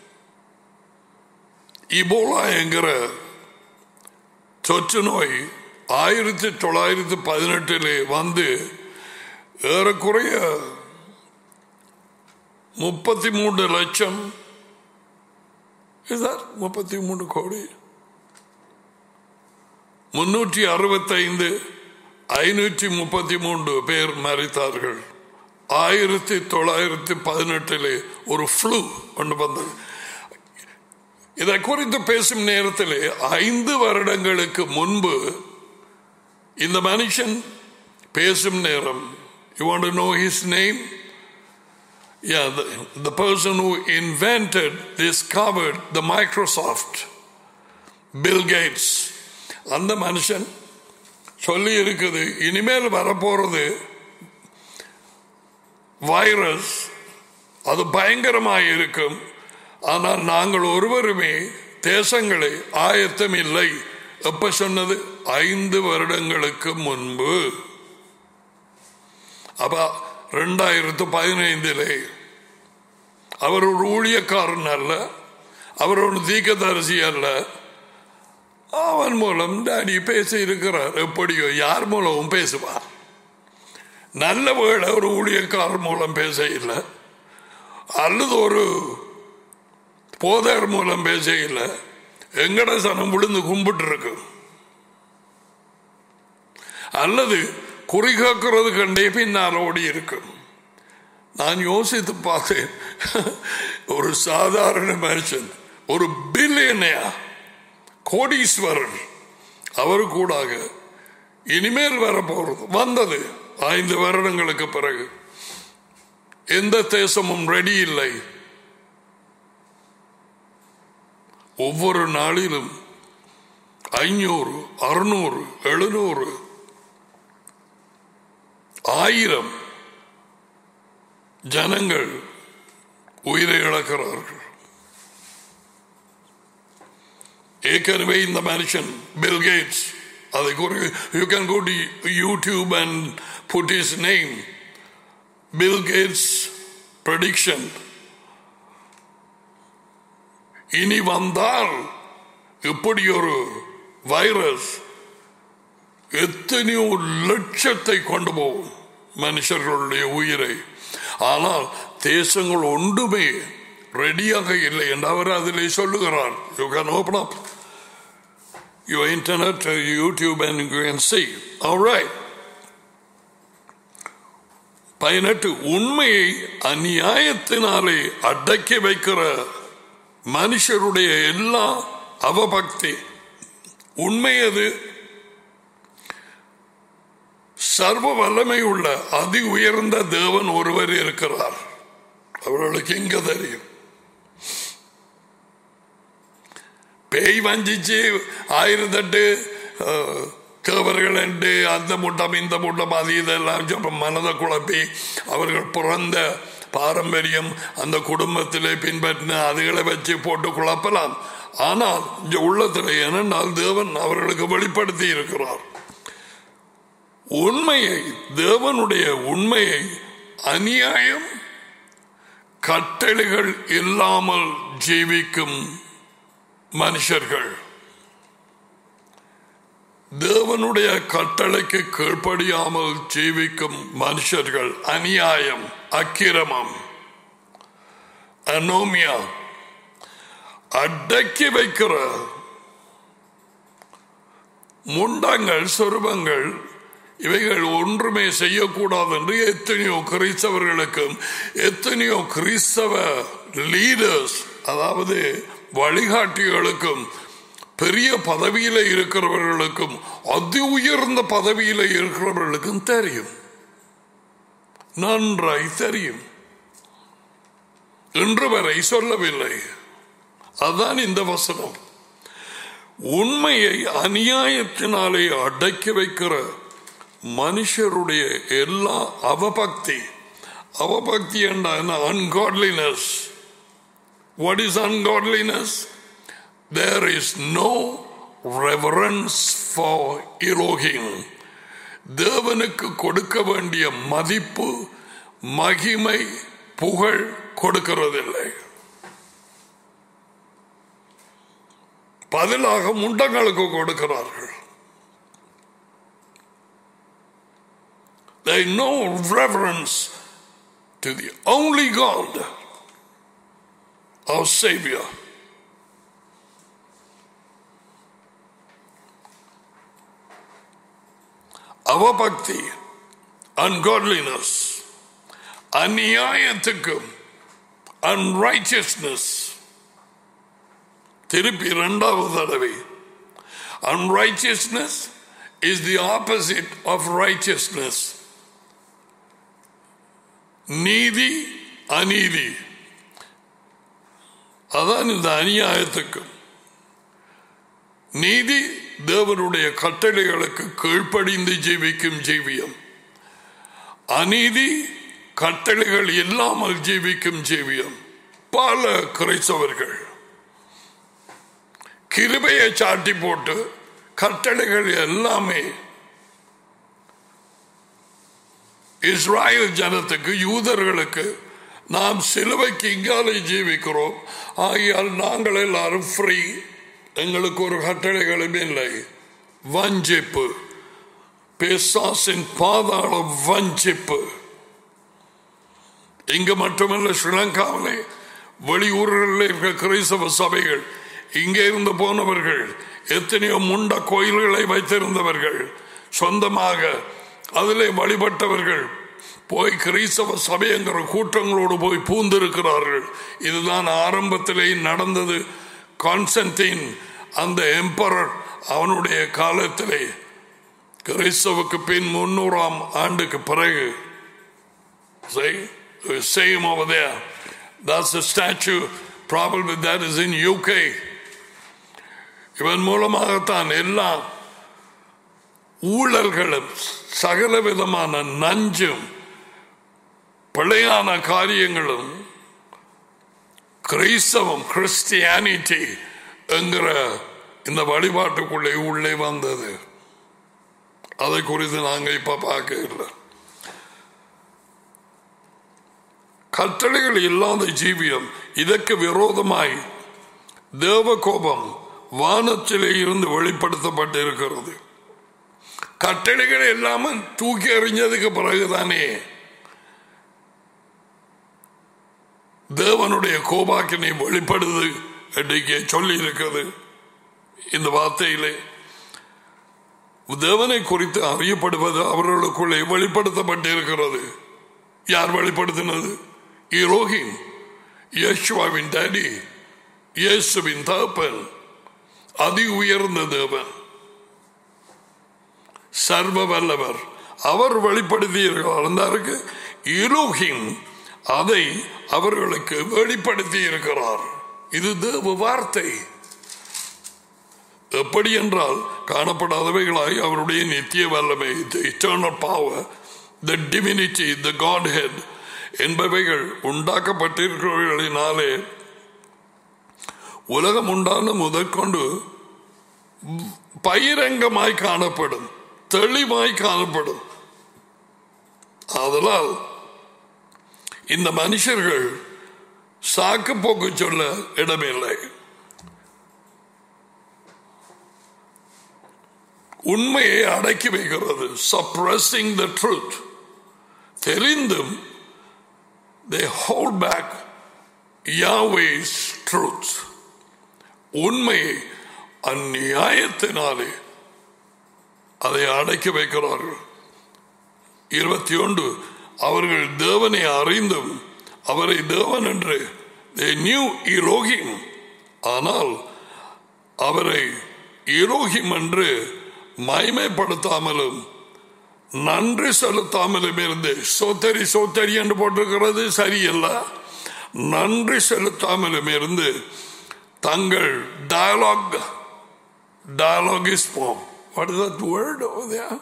இபோலா என்கிற தொற்று நோய் 1918 வந்து ஏறக்குறைய 33 லட்சம் 33 கோடி 365,533 பேர் மரித்தார்கள். 1918 ஒரு ஃப்ளூ ஒன்று வந்தது. இதை குறித்து பேசும் நேரத்தில் 5 வருடங்களுக்கு முன்பு இந்த மனுஷன் பேசும் நேரம், you want to know his name? Yeah, the person who discovered the Microsoft, Bill Gates. அந்த மனுஷன் சொல்லி இருக்குது, இனிமேல் வரப்போறது வைரஸ், அது பயங்கரமாக இருக்கும். ஆனால் நாங்கள் ஒருவருமே தேசங்களை ஆயத்தம் இல்லை. எப்ப சொன்னது? 5 வருடங்களுக்கு முன்பு. அப்ப 2015 அவர் ஒரு ஊழியக்காரன் அல்ல, அவர் ஒரு தீர்க்கதரிசி அல்ல. அவன் மூலம் டாடி பேச இருக்கிறார். எப்படியோ யார் மூலமும் பேசுவார். நல்ல வேளை ஒரு ஊழியக்காரர் மூலம் பேச இல்லை, அல்லது ஒரு போதர் மூலம் பேச இல்லை. எங்கட சனம் விழுந்து கும்பிட்டு இருக்கு, அல்லது குறி காக்கிறது கண்டே பின்னால் ஓடி இருக்கும். நான் யோசித்து பார்த்தேன், ஒரு சாதாரண மனுஷன், ஒரு பில்லியனையா, கோடீஸ்வரன், அவரு கூடாக இனிமேல் வரப்போறது வந்தது 5 வருடங்களுக்கு பிறகு. எந்த தேசமும் ரெடி இல்லை. ஒவ்வொரு நாளிலும் 500, 600, 700, 1000 ஜனங்கள் உயிரை இழக்கிறார்கள். ஏற்கனவே இந்த மனுஷன் பில் கேட்ஸ், அதை you can go to YouTube and put his name, Bill Gates prediction. இனி வந்தால் இப்படி ஒரு வைரஸ் எத்தனையோ லட்சத்தை கொண்டு போகும் மனுஷர்களுடைய உயிரை. ஆனால் தேசங்கள் ஒன்றுமே ரெடியாக இல்லை என்று அவர் அதிலே சொல்லுகிறார். You can open up your internet, YouTube, and you can see. All right. 18 உண்மையை அநியாயத்தினாலே அடக்கி வைக்கிற மனுஷருடைய எல்லா அவபக்தி. உண்மை அது சர்வ வல்லமை உள்ள அதி உயர்ந்த தேவன் ஒருவர் இருக்கிறார். அவர்களுக்கு எங்க தெரியும்? பேய் வஞ்சிச்சு 1008 தேவர்கள் என்று அந்த முட்டம் இந்த முட்டம் அது இதெல்லாம் மனதை குழப்பி அவர்கள் பிறந்த பாரம்பரியம் அந்த குடும்பத்திலே பின்பற்றின அதுகளை வச்சு போட்டு குழப்பலாம். ஆனால் இந்த உள்ளத்தில் என்னென்னால் தேவன் அவர்களுக்கு வெளிப்படுத்தி இருக்கிறார் உண்மையை. தேவனுடைய உண்மையை அநியாயம் கட்டளைகள் இல்லாமல் ஜீவிக்கும் மனுஷர்கள், தேவனுடைய கட்டளைக்கு கீழ்ப்படியாமல் ஜீவிக்கும் மனுஷர்கள் அநியாயம், அக்கிரமம், அனோமியா அடக்கி வைக்கிற முண்டங்கள், சொருபங்கள், இவைகள் ஒன்றுமே செய்யக்கூடாது என்று எத்தனையோ கிறிஸ்தவர்களுக்கும் எத்தனையோ கிறிஸ்தவ லீடர்ஸ், அதாவது வழிகாட்டிகளுக்கும் பெரிய பதவியில இருக்கிறவர்களுக்கும் அதி உயர்ந்த பதவியில இருக்கிறவர்களுக்கும் தெரியும், நன்றாய் தெரியும். இன்று வரை சொல்லவில்லை. அதுதான் இந்த வசனம். உண்மையை அநியாயத்தினாலே அடக்கி வைக்கிற மனுஷருடைய எல்லா அவபக்தி. அவபக்தி என்ன? ungodliness. What is ungodliness? There is no reverence for Elohim. தேவனுக்கு கொடுக்க வேண்டிய மதிப்பு, மகிமை, புகழ் கொடுக்கிறதில்லை. பதிலாக முண்டங்களுக்கு கொடுக்கிறார்கள். There is no reverence to the only God. our Savior. அவபக்தி, ungodliness, அநியாயத்துக்கும் unrighteousness. திருப்பி இரண்டாவது தடவை. Unrighteousness is the opposite of righteousness. நீதி அநீதி, அதான் இந்த அநியாயத்துக்கும். நீதி தேவனுடைய கட்டளைகளுக்கு கீழ்ப்படிந்து ஜீவிக்கும் ஜீவியம். அநீதி கட்டளைகள் இல்லாமல் ஜீவிக்கும் ஜீவியம். பல கிறிஸ்தவர்கள் கிருபையை சாட்டி போட்டு கட்டளைகள் எல்லாமே இஸ்ராயல் ஜனத்துக்கு, யூதர்களுக்கு, நாம் சிலுவைக்கு இங்காலே ஜீவிக்கிறோம், ஆகையால் நாங்கள் எல்லாரும் ஃப்ரீ, எங்களுக்கு ஒரு கட்டளைகளும் இல்லை. வஞ்சிப்பு, பிசாசின் பாதாள வஞ்சிப்பு. இங்கு மட்டுமல்ல, ஸ்ரீலங்காவிலே வெளியூர்களில் இருக்கிற கிறிஸ்தவ சபைகள், இங்கே இருந்து போனவர்கள், எத்தனையோ முண்ட கோயில்களை வைத்திருந்தவர்கள், சொந்தமாக அதிலே வழிபட்டவர்கள் போய் கிறிஸ்தவ சபை என்கிற கூட்டங்களோடு போய் பூந்திருக்கிறார்கள். இதுதான் ஆரம்பத்திலே நடந்தது. கான்ஸ்டன்டைன் அந்த எம்பரர், அவனுடைய காலத்திலே, கிறிஸ்தவுக்கு பின் 300ஆம் ஆண்டுக்கு பிறகு, same over there. That's the statue. Probably that is in UK. இவன் மூலமாகத்தான் எல்லா ஊழல்களும், சகல விதமான நஞ்சும், பிழையான காரியங்களும் கிறிஸ்தவம், கிறிஸ்டியானிட்டி என்கிற இந்த வழிபாட்டுக்குள்ளே உள்ளே வந்தது. அதை குறித்து நாங்கள் இப்ப பார்க்க இல்லை. கட்டளைகள் இல்லாத ஜீவியம், இதற்கு விரோதமாய் தேவ கோபம் வானத்திலே இருந்து வெளிப்படுத்தப்பட்டு இருக்கிறது. கட்டளைகள் எல்லாமே தூக்கி எறிஞ்சதுக்கு பிறகுதானே தேவனுடைய கோபாக்கினை வெளிப்படுது என்று சொல்லி இருக்கிறது. இந்த வார்த்தையிலே தேவனை குறித்து அறியப்படுவது அவர்களுக்குள்ளே வெளிப்படுத்தப்பட்டு இருக்கிறது. யார் வெளிப்படுத்தினது? எலோஹிம், யேசுவாவின் டாடி, இயேசுவின் தகப்பன், அதி உயர்ந்த தேவன், சர்வ வல்லவர். அவர் வெளிப்படுத்தியிருக்கிறார். எலோஹிம் அதை அவர்களுக்கு வெளிப்படுத்தி இருக்கிறார். இது தேவ வார்த்தை. எப்படி என்றால், காணப்படாதவைகளாய் அவருடைய நித்திய வல்லமை, the eternal power, the divinity, the Godhead என்பவைகள் உண்டாக்கப்பட்டிருக்கிறவர்களினாலே உலகம் உண்டான முதற்கொண்டு பகிரங்கமாய் காணப்படும், தெளிவாய் காணப்படும். அதனால் இந்த மனுஷர்கள் சாக்கு போக்கு சொல்ல இடமில்லை. உண்மையை அடக்கி வைக்கிறது, suppressing the truth. தெரிந்தும் they hold back Yahweh's truth. உண்மையை அந்நியாயத்தினாலே அதை அடக்கி வைக்கிறார்கள். 21, அவர்கள் தேவனை அறிந்தும் அவரை தேவன் என்று, they knew Elohim, ஆனால் அவரை எலோஹிம் என்று மகிமைப்படுத்தாமலும் நன்றி செலுத்தாமலும் இருந்து, சோத்தரி சோத்தரி என்று போட்டிருக்கிறது சரியல்ல, நன்றி செலுத்தாமலும் இருந்து தங்கள் dialogism, what is that word over there?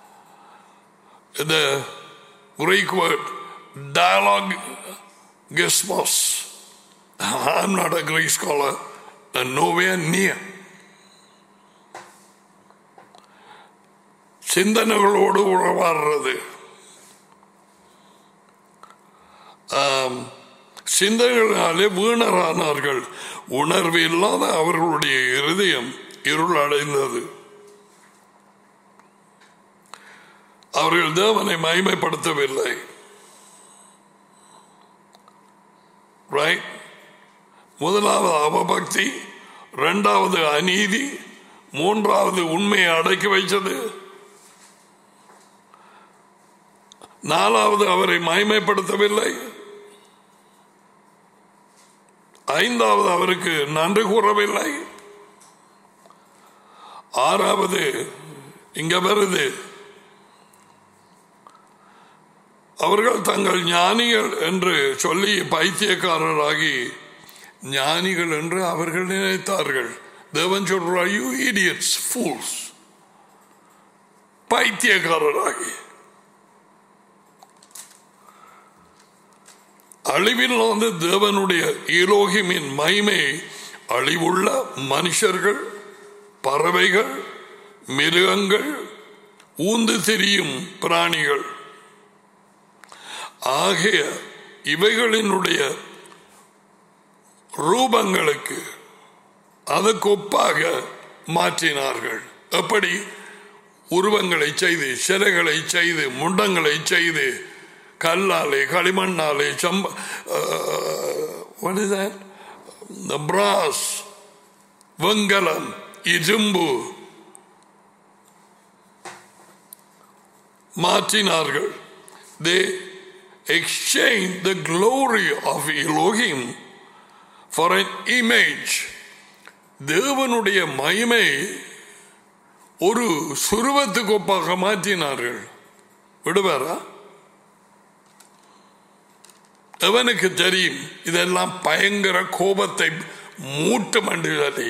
The Greek word dialogismos. I'm not a Greek scholar, and nowhere near. சிந்தனைகளோடு உறவாடுறது, சிந்தனைகளினாலே வீணரானார்கள். உணர்வு இல்லாத அவர்களுடைய இருதயம் இருள் அடைந்தது. அவர்கள் தேவனை மகிமைப்படுத்தவில்லை. ரைட்? முதலாவது அவபக்தி, இரண்டாவது அநீதி, மூன்றாவது உண்மையை அடக்கி வைத்தது, நாலாவது அவரை மகிமைப்படுத்தவில்லை, ஐந்தாவது அவருக்கு நன்றி கூறவில்லை, ஆறாவது இங்க வருது அவர்கள் தங்கள் ஞானிகள் என்று சொல்லி பைத்தியக்காரராகி ஞானிகள் என்று அவர்கள் நினைத்தார்கள். தேவன் சொல்றார், you idiots, fools, பைத்தியக்காரராகி அழிவில் வந்து தேவனுடைய எலோகிமின் மகிமை அழிவுள்ள மனுஷர்கள், பறவைகள், மிருகங்கள், ஊந்து திரியும் பிராணிகள் ஆகிய இவைகளினுடைய ரூபங்களுக்கு அதற்கு ஒப்பாக மாற்றினார்கள். எப்படி? உருவங்களை செய்து, சிலைகளை செய்து, முண்டங்களை செய்து, கல்லாலே, களிமண்ணாலே, பிராஸ், வெங்கலம், இரும்பு மாற்றினார்கள். They exchanged the glory of Elohim for an image. தேவனுடைய மகிமை ஒரு சுருவத்துக்கு ஒப்பாக மாற்றினார்கள். விடுவாரா? அவனுக்கு தெரியும் இதெல்லாம் பயங்கர கோபத்தை மூட்டும் என்று சொல்லி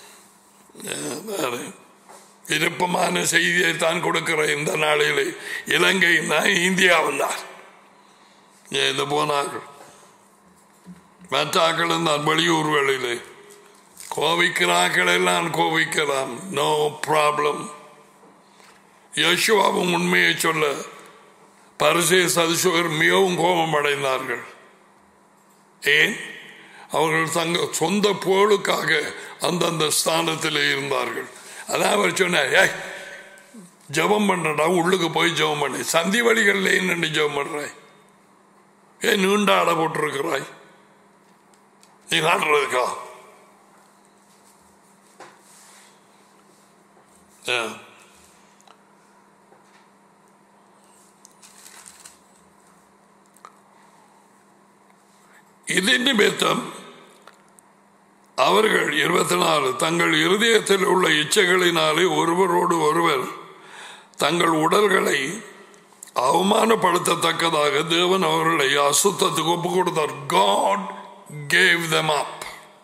விருப்பமான செய்தியை தான் கொடுக்கிற இந்த நாளிலே இலங்கை தான், இந்தியாவும் தான் இது போனார்கள். மற்றாக்களும் தான் வெளியூர்களிலே கோவிக்கிறார்கள், எல்லாம் கோவிக்கலாம், நோ ப்ராப்ளம். யேசுவாவும் உண்மையை சொல்ல பரிசே சதுசேயர் மிகவும் கோபம் அடைந்தார்கள். ஏன்? அவர்கள் தங்க சொந்த புகழுக்காக அந்தந்த ஸ்தானத்தில் இருந்தார்கள். அதான் அவர் சொன்னார், ஜபம் பண்ணடா, உள்ளுக்கு போய் ஜபம் பண்ண, சந்தி வழிகளில் நின்று ஜபம் பண்றாய், ஏன் நீண்ட ஆட போட்டிருக்கிறாய், நீ காட்டுறதுக்கா? இது நிமித்தம் அவர்கள் 24 தங்கள் இருதயத்தில் உள்ள இச்சைகளினாலே ஒருவரோடு ஒருவர் தங்கள் உடல்களை அவமானப்படுத்தத்தக்கதாக தேவன் அவர்களை அசுத்தத்துக்கு ஒப்பு கொடுத்தார். God gave them up.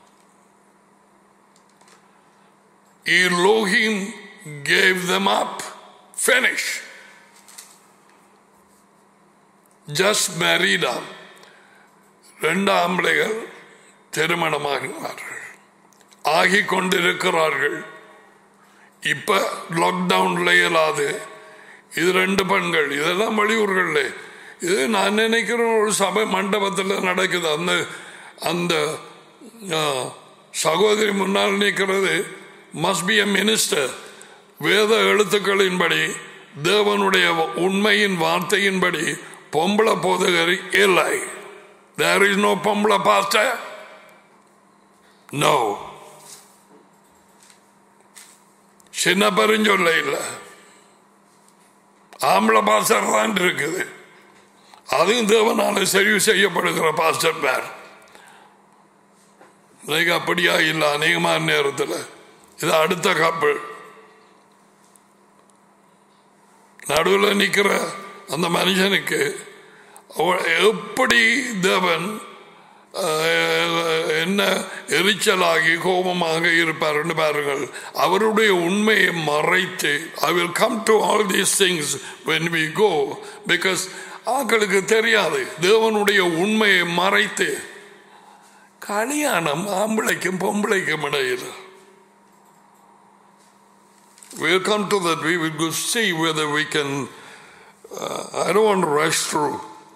Elohim gave them up. Finish. Just married up. 2 ஆம்பளைகள் திருமணமாகினார்கள், ஆகிக் கொண்டிருக்கிறார்கள். இப்ப லாக்டவுன்ல இயலாது. இது 2 பெண்கள், இதெல்லாம் வெளியூர்கள்ல. இது நான் நினைக்கிறேன் ஒரு சபை மண்டபத்தில் நடக்குது. அந்த அந்த சகோதரி முன்னால் நிற்கிறது, must be a minister. வேத எழுத்துக்களின்படி, தேவனுடைய உண்மையின் வார்த்தையின்படி பொம்பளை போதகர் இல்லை. There is no பொம்பளை pastor. No. சின்ன பெருஞ்சொல்ல இல்லை, ஆம்பளை பாஸ்டர் தான் இருக்குது. அதுவும் தேவனால சரி செய்யப்படுகிற பாஸ்டர் பேர். அப்படியா இல்லை அநேகமான நேரத்தில். இது அடுத்த கப்பல் நடுவில் நிற்கிற அந்த மனுஷனுக்கு எப்படி தேவன் என்ன எரிச்சலாகி கோபமாக இருப்பார் பாருங்கள். அவருடைய உண்மையை மறைத்து, I will come to all these things when we go, because ஆக்களுக்கு தெரியாது தேவனுடைய உண்மையை மறைத்து கல்யாணம் ஆம்பளைக்கும் பொம்பளைக்கும் இடையில். We'll come to that. We will go see whether we can. I don't want to rush through.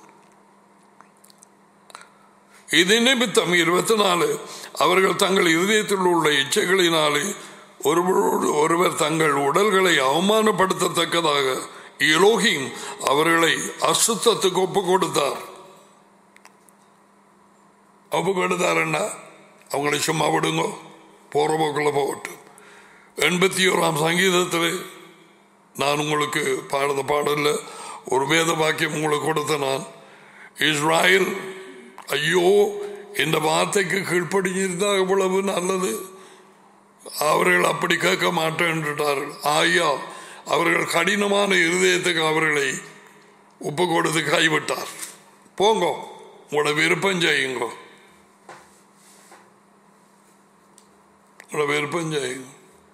இது நிமித்தம் 24 அவர்கள் தங்கள் இதயத்தில் உள்ள இச்சைகளினாலே ஒருவரோடு ஒருவர் தங்கள் உடல்களை அவமானப்படுத்தத்தக்கதாக எலோகிம் அவர்களை அசுத்தத்துக்கு ஒப்பு கொடுத்தார். ஒப்பு கொடுத்தாருன்னா அவங்களை சும்மா விடுங்க, போற போக்குள்ள போகட்டும். 81ஆம் சங்கீதத்தில் நான் உங்களுக்கு பாடுற பாடல ஒரு வேத வாக்கியம் உங்களுக்கு கொடுத்த நான், இஸ்ராயல் ஐயோ இந்த வார்த்தைக்கு கீழ்ப்படிஞ்சிருந்தா இவ்வளவு நல்லது, அவர்கள் அப்படி கேட்க மாட்டேன்றார்கள். ஐயா, அவர்கள் கடினமான இருதயத்துக்கு அவர்களை உப்பு கொடுத்து கைவிட்டார். போங்க, உங்களோட விருப்பம் செய்யுங்க, உங்களோட விருப்பம் செய்யுங்க.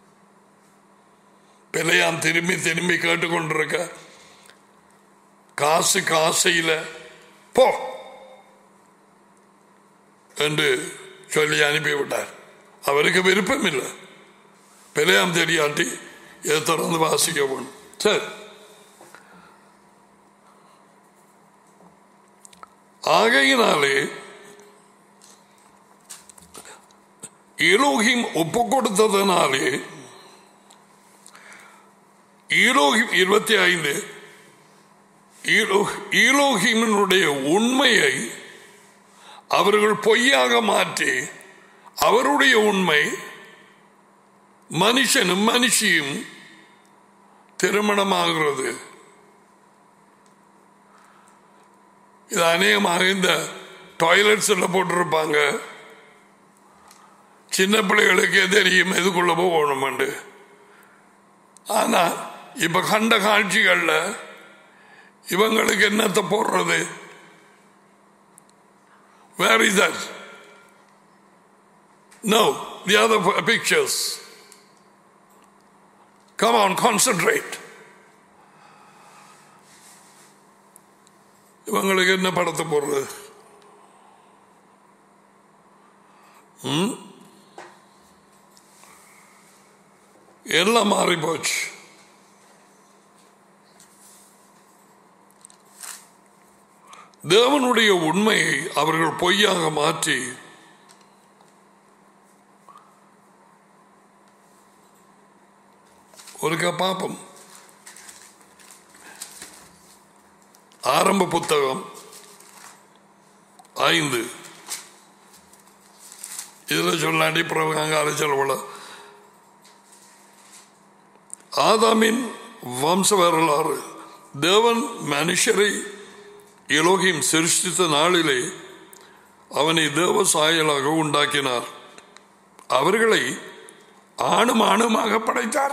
பிள்ளையாம் திரும்பி திரும்பி கேட்டுக்கொண்டிருக்க, காசு காசையில் போ என்று சொல்லி அனுப்பிவிட்டார். அவருக்கு விருப்பம் இல்லை. பிள்ளையாம் தெரியாட்டி இதை தொடர்ந்து வாசிக்க போகணும். சரி, ஆகையினாலே எலோகிம் ஒப்பு கொடுத்ததனாலே, ஈலோகிம் 25 ஈலோகிமினுடைய உண்மையை அவர்கள் பொய்யாக மாற்றி அவருடைய உண்மை மனுஷனும் மனுஷியும் திருமணமாகிறது. இது அநேகமாக இந்த டாய்லெட்ஸில் போட்டிருப்பாங்க. சின்ன பிள்ளைகளுக்கே தெரியும் எதுக்குள்ள போகணும். ஆனா இப்ப கண்ட காட்சிகள்ல இவங்களுக்கு என்னத்தை போடுறது? Where is that? No, the other pictures. Come on, concentrate. இவங்களுக்கு என்ன படத்தை போடுறது? எல்லாம் மாறி போச்சு. தேவனுடைய உண்மையை அவர்கள் பொய்யாக மாற்றி ஒருக்கா பாப்போம். ஆரம்ப புத்தகம் 5 இதுல சொல்லாண்டி பிரபங்கால சொல்லப்பட ஆதாமின் வம்ச வரலாறு. தேவன் மனுஷரை எலோகிம் சிருஷ்டித்த நாளிலே அவனை தேவ சாயலாக உண்டாக்கினார். அவர்களை ஆணும் ஆணுமாக படைத்தார்.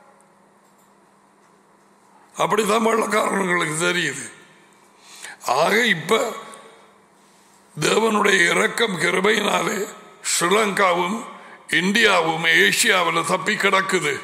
அப்படித்தான் வெள்ளக்காரர்களுக்கு தெரியுது. ஆக இப்ப தேவனுடைய இரக்கம் கிருபையினாலே ஸ்ரீலங்காவும் இந்தியாவும் ஏசியாவில் தப்பி கிடக்குது.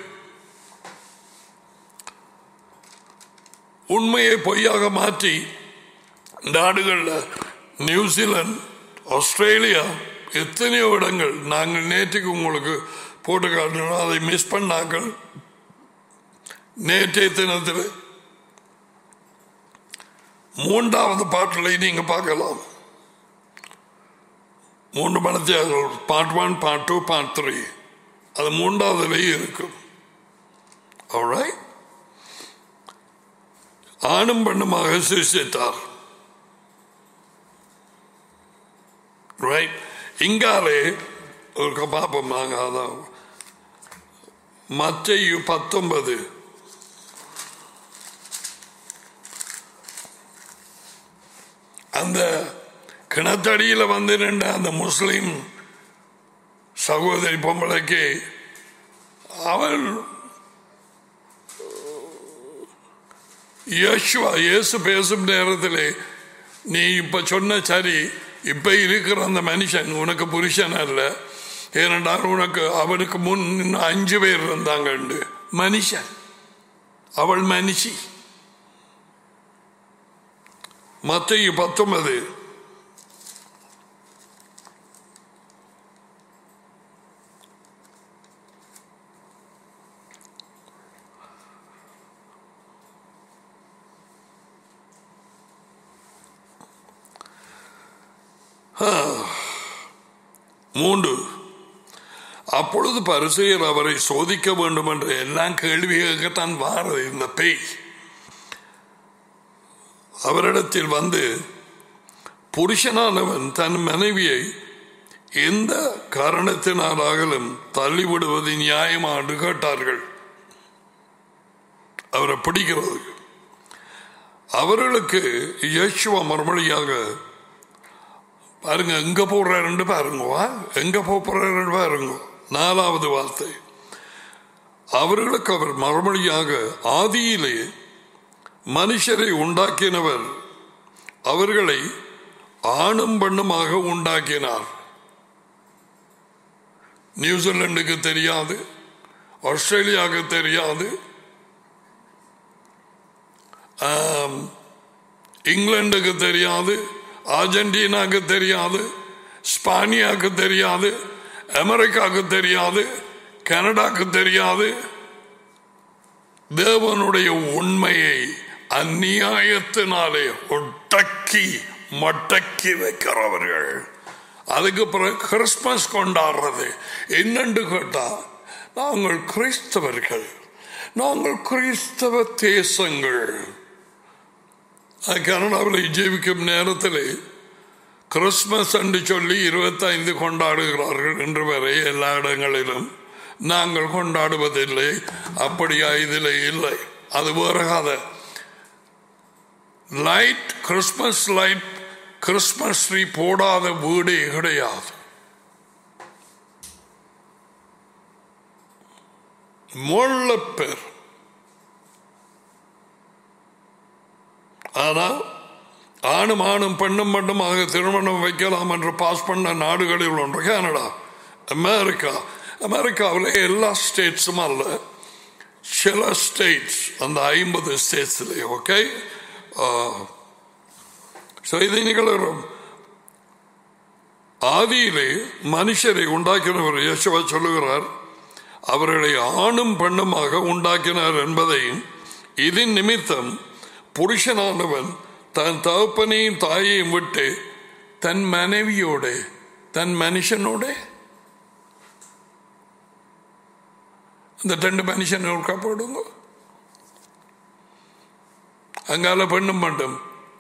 உண்மையை பொய்யாக மாற்றி நாடுகளில் நியூசிலாந்து, ஆஸ்திரேலியா, எத்தனையோ இடங்கள் நாங்கள் நேற்றுக்கு உங்களுக்கு போட்டு காட்டுறோம். அதை மிஸ் பண்ணாக்கள் நேற்றைய தினத்தில் 3வது பாட்டிலை நீங்க பார்க்கலாம். 3 மணித்தியார்கள், பார்ட் 1, பார்ட் 2, பார்ட் 3. அது 3வதுலேயே இருக்கும். Alright? ஆணும் பெண்ணுமாக சிருஷ்டித்தார். ரைட்? இங்காலே ஒரு பாப்பம் நாங்க அதான் மத்தேயு 19 அந்த கிணத்தடியில் வந்து நின்ற அந்த முஸ்லிம் சகோதரி பொம்பளைக்கு அவள் இயேசு பேசும் நேரத்தில் நீ இப்ப சொன்ன சரி, இப்ப இருக்கிற அந்த மனுஷன் உனக்கு புருஷன் அல்ல, ஏனென்றால் உனக்கு அவனுக்கு முன் 5 பேர் இருந்தாங்க. மனுஷன், அவள் மனுஷி. மத்தேயு 19 3. அப்பொழுது பரிசேயர் அவரை சோதிக்க வேண்டும் என்று எல்லாம் கேள்வி கேட்கத்தான் வாரது இந்த பேய். அவரிடத்தில் வந்து, புருஷனானவன் தன் மனைவியை எந்த காரணத்தினாலும் தள்ளிவிடுவது நியாயமா என்று கேட்டார்கள். அவரை பிடிக்கிறது. அவர்களுக்கு இயேசுவா மறுமொழியாக, பாருங்க எங்க போறாரு பாருங்க, எங்க போறாரு பாருங்க. 4வது வார்த்தை, அவர்களுக்கு அவர் மறுமொழியாக, ஆதியிலே மனுஷரை உண்டாக்கினவர் அவர்களை ஆணும் பெண்ணுமாக உண்டாக்கினார். நியூசிலாந்துக்கு தெரியாது, ஆஸ்திரேலியாவுக்கு தெரியாது, இங்கிலாந்துக்கு தெரியாது, அர்ஜென்டினாக்கு தெரியாது, ஸ்பானியாவுக்கு தெரியாது, அமெரிக்காவுக்கு தெரியாது, கனடாக்கு தெரியாது. தேவனுடைய உண்மையை அந்நியாயத்தினாலே ஒட்டக்கி மட்டக்கி வைக்கிறவர்கள். அதுக்கு பிறகு கிறிஸ்துமஸ் கொண்டாடுறது என்னென்று கேட்டா, நாங்கள் கிறிஸ்தவர்கள், நாங்கள் கிறிஸ்தவ தேசங்கள். கனடாவில் ஜீவிக்கும் நேரத்தில் கிறிஸ்துமஸ் என்று சொல்லி 25 கொண்டாடுகிறார்கள் என்று வரை எல்லா இடங்களிலும். நாங்கள் கொண்டாடுவதில்லை. அப்படியா? இதில் இல்லை, அது வேற கதை. Light, Christmas light, Christmas tree போடாத வீடே கிடையாது. முள்ள பேர். ஆனால் ஆணும் ஆணும் பெண்ணும் மட்டுமாக திருமணம் வைக்கலாம் என்று பாஸ் பண்ண நாடுகளில் ஒன்று கனடா, அமெரிக்கா. அமெரிக்காவில் எல்லா ஸ்டேட்ஸும் அல்ல, சில ஸ்டேட்ஸ், அந்த 50 ஸ்டேட்ஸ்லேயே. ஓகே, இதை நிகழும். ஆதியிலே மனுஷரை உண்டாக்கினவர் இயேசுவா சொல்லுகிறார், அவர்களை ஆணும் பெண்ணுமாக உண்டாக்கினார் என்பதையும், இதன் நிமித்தம் புருஷனானவன் தன் தகப்பனையும் தாயையும் விட்டு தன் மனைவியோட, தன் மனுஷனோட, இந்த 2 மனுஷன் போடுங்க. அங்கால பெண்ணும் மட்டும்,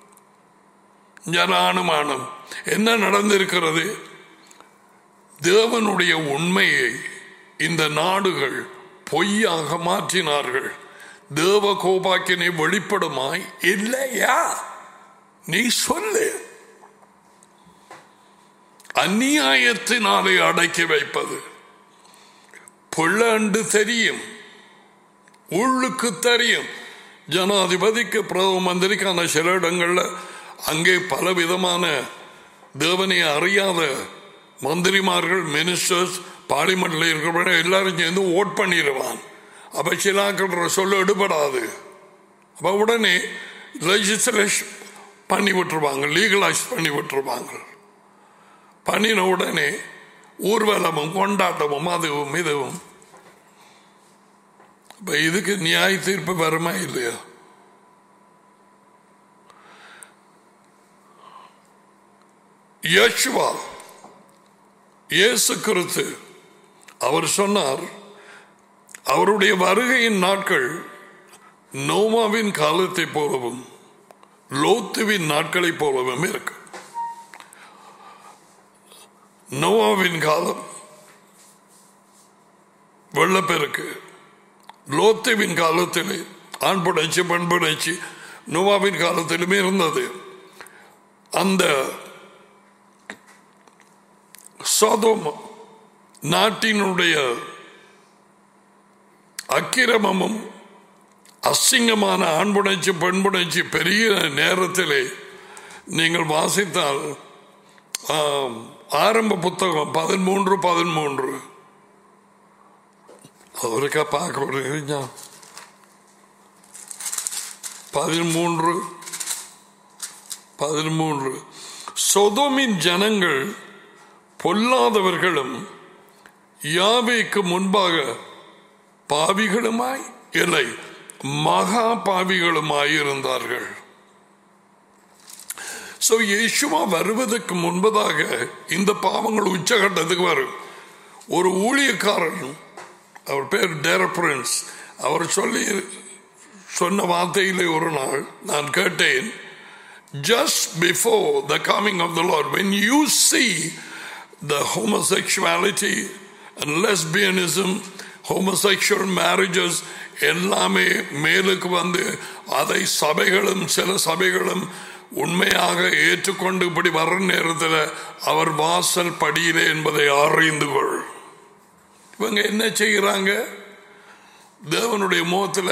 ஆணும் ஆணும். என்ன நடந்திருக்கிறது? தேவனுடைய உண்மையை இந்த நாடுகள் பொய்யாக மாற்றினார்கள். தேவ கோபாக்கினை வெளிப்படுமாய் இல்லையா? நீ சொல்லு. அந்நியாயத்தினாலே அடக்கி வைப்பது பிள்ளை தெரியும், உள்ளுக்கு தெரியும். ஜனாதிபதிக்கு, பிரதம மந்திரிக்கான சில இடங்கள்ல அங்கே பலவிதமான தேவனை அறியாத மந்திரிமார்கள், மினிஸ்டர்ஸ், பார்லிமெண்ட்ல இருக்கிற எல்லாரும் சேர்ந்து ஓட் பண்ணிடுவான். அப்ப சிலாக்கள் சொல்ல எடுபடாது. அப்ப உடனே லெஜிஸ்லேஷன் பண்ணி விட்டுருவாங்க, லீகலைஸ் பண்ணி விட்டுருவாங்க. பண்ணின உடனே ஊர்வலமும் கொண்டாட்டமும் அதுவும் இதுவும். இப்ப இதுக்கு நியாய தீர்ப்பு வருமா இல்லையா? யேசுவா, இயேசு கிறிஸ்து, அவர் சொன்னார், அவருடைய வருகையின் நாட்கள் நோவாவின் காலத்தை போலவும் லோத்துவின் நாட்களை போலவும் இருக்கு. நோவாவின் காலம் வெள்ளப்பெருக்கு, லோத்துவின் காலத்தில் ஆண் புடைச்சி பெண் புடைச்சி நோவாவின் காலத்திலுமே இருந்தது. அந்த சோதோம் நாட்டினுடைய அக்கிரமமும் அசிங்கமான ஆண் புடைச்சி பெண் புடைச்சி பெரிய நேரத்திலே நீங்கள் வாசித்தால் ஆரம்ப புத்தகம் 13:13 அவருக்கா பார்க்க 13 சோதோமின் ஜனங்கள் பொல்லாதவர்களும் யாவேக்கு முன்பாக பாவிகளுமாய் இல்லை மகா பாவிகளுமாய் இருந்தார்கள். இயேசுவா வருவதற்கு முன்பதாக இந்த பாவங்கள் உச்சகட்டத்துக்கு வரும். ஒரு ஊழியக்காரன், அவர் பேர் டெரப்ரன்ஸ், அவர் சொன்ன வார்த்தையிலே ஒரு நாள் நான் கேட்டேன், just before the coming of the Lord, when you see the homosexuality and lesbianism, homosexual marriages எல்லாமே மேலுக்கு வந்து அதை சபைகளும் சில சபைகளும் உண்மையாக ஏற்றுக்கொண்டு இப்படி வர்ற நேரத்தில் அவர் வாசல் படியிலே என்பதை அறிந்து கொள். இவங்க என்ன செய்கிறாங்க? தேவனுடைய முகத்தில்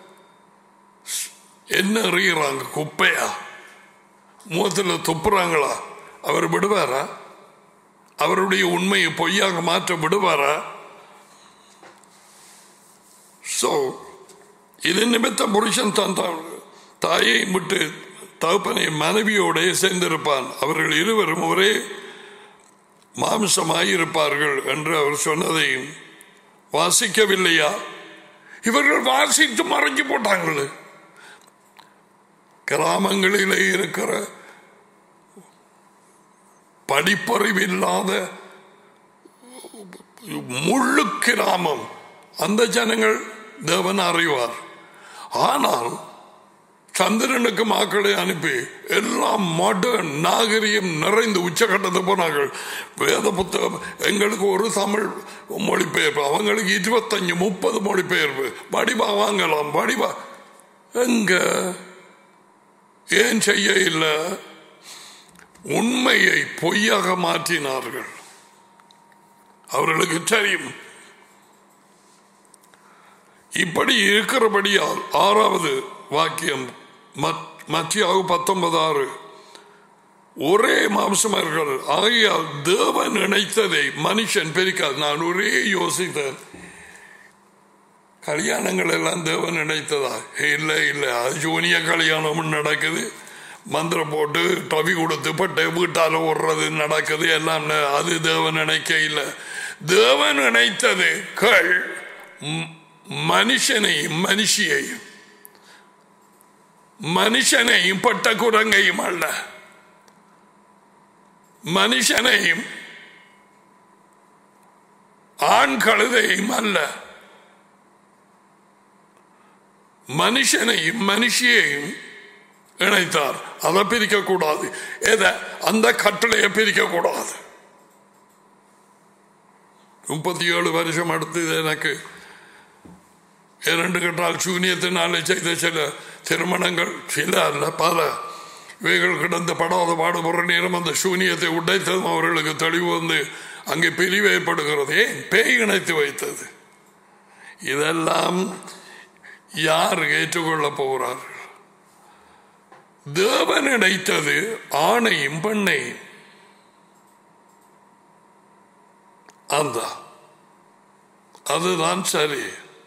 என்ன எறிகிறாங்க? குப்பையா? முகத்தில் துப்புறாங்களா? அவர் விடுவாரா? அவருடைய உண்மையை பொய்யாக மாற்ற விடுவாரா? சோ இது நிமித்த புருஷன் தன் தாயை விட்டு தகப்பனை மனைவியோட சேர்ந்திருப்பான், அவர்கள் இருவரும் ஒரே மாம்சமாயிருப்பார்கள் என்று அவர் சொன்னதையும் வாசிக்கவில்லையா? இவர்கள் வாசித்து மறைஞ்சு போட்டாங்களே. கிராமங்களிலே இருக்கிற படிப்பறிவில்லாத முழு கிராமம் அந்த ஜனங்கள் தேவன் அறிவார். ஆனால் சந்திரனுக்கு மக்களை அனுப்பி எல்லாம் மாடர்ன் நாகரிகம் நிறைந்து உச்சகட்டத்தை போனார்கள். வேத புத்தகம் எங்களுக்கு ஒரு தமிழ் மொழிபெயர்ப்பு, அவங்களுக்கு 25-30 மொழிபெயர்ப்பு. வடிவா வாங்கலாம், வடிவா எங்க ஏன் செய்ய இல்லை? உண்மையை பொய்யாக மாற்றினார்கள். அவர்களுக்கு தெரியும். இப்படி இருக்கிறபடியால் 6வது வாக்கியம் மத்தியாகு 19:6, ஒரே மாம்சமர்கள் ஆகையால் தேவன் இணைத்ததை மனுஷன் பிரிக்காது. நான் ஒரே யோசித்தேன், கல்யாணங்கள் எல்லாம் தேவன் இணைத்ததா? இல்லை இல்லை, அது ஜூனிய கல்யாணம் நடக்குது, மந்திரம் போட்டு டவி கொடுத்து பட்டை வீட்டால் ஓடுறது நடக்குது எல்லாம். அது தேவன் இணைக்க இல்லை. தேவன் இணைத்தது மனுஷனையும் மனுஷியையும், மனுஷனையும் பட்ட குரங்கையும் அல்ல, மனுஷனையும் ஆண் கழுதையும் அல்ல, மனுஷனையும் மனுஷியையும் இணைத்தார். அதை பிரிக்க கூடாது. அந்த கட்டளையை பிரிக்க கூடாது. 37 வருஷம் அடுத்தது எனக்கு 2 கட்டால் சூனியத்தினாலே செய்த சில திருமணங்கள், சில அல்ல பல, இவைகள் கிடந்த படாத பாடுபடுற நேரம் அந்த சூனியத்தை உடைத்ததும் அவர்களுக்கு தெளிவு வந்து அங்கே பிரிவு ஏற்படுகிறது. பேய் இணைத்து வைத்தது. இதெல்லாம் யார் ஏற்றுக்கொள்ள போகிறார்கள்? தேவன் இணைத்தது ஆணையும் பெண்ணையும். அந்த அதுதான் சரி.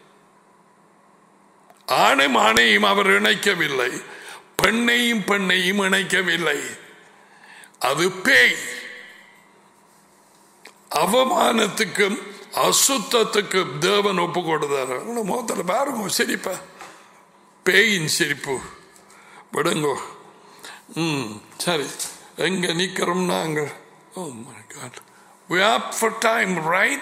ஆணையும் ஆணையும் அவர் இணைக்கவில்லை, பெண்ணையும் பெண்ணையும் இணைக்கவில்லை. அது பேய். அவமானத்துக்கும் அசுத்தத்துக்கும் தேவன் ஒப்பு கொடுத்தார். மொத்தல பாருங்க, சிரிப்ப பேயின் சிரிப்பு விடுங்கோ. சரி, எங்க நிக்கிறோம் நாங்கள்? Oh my God, we are up for time, right?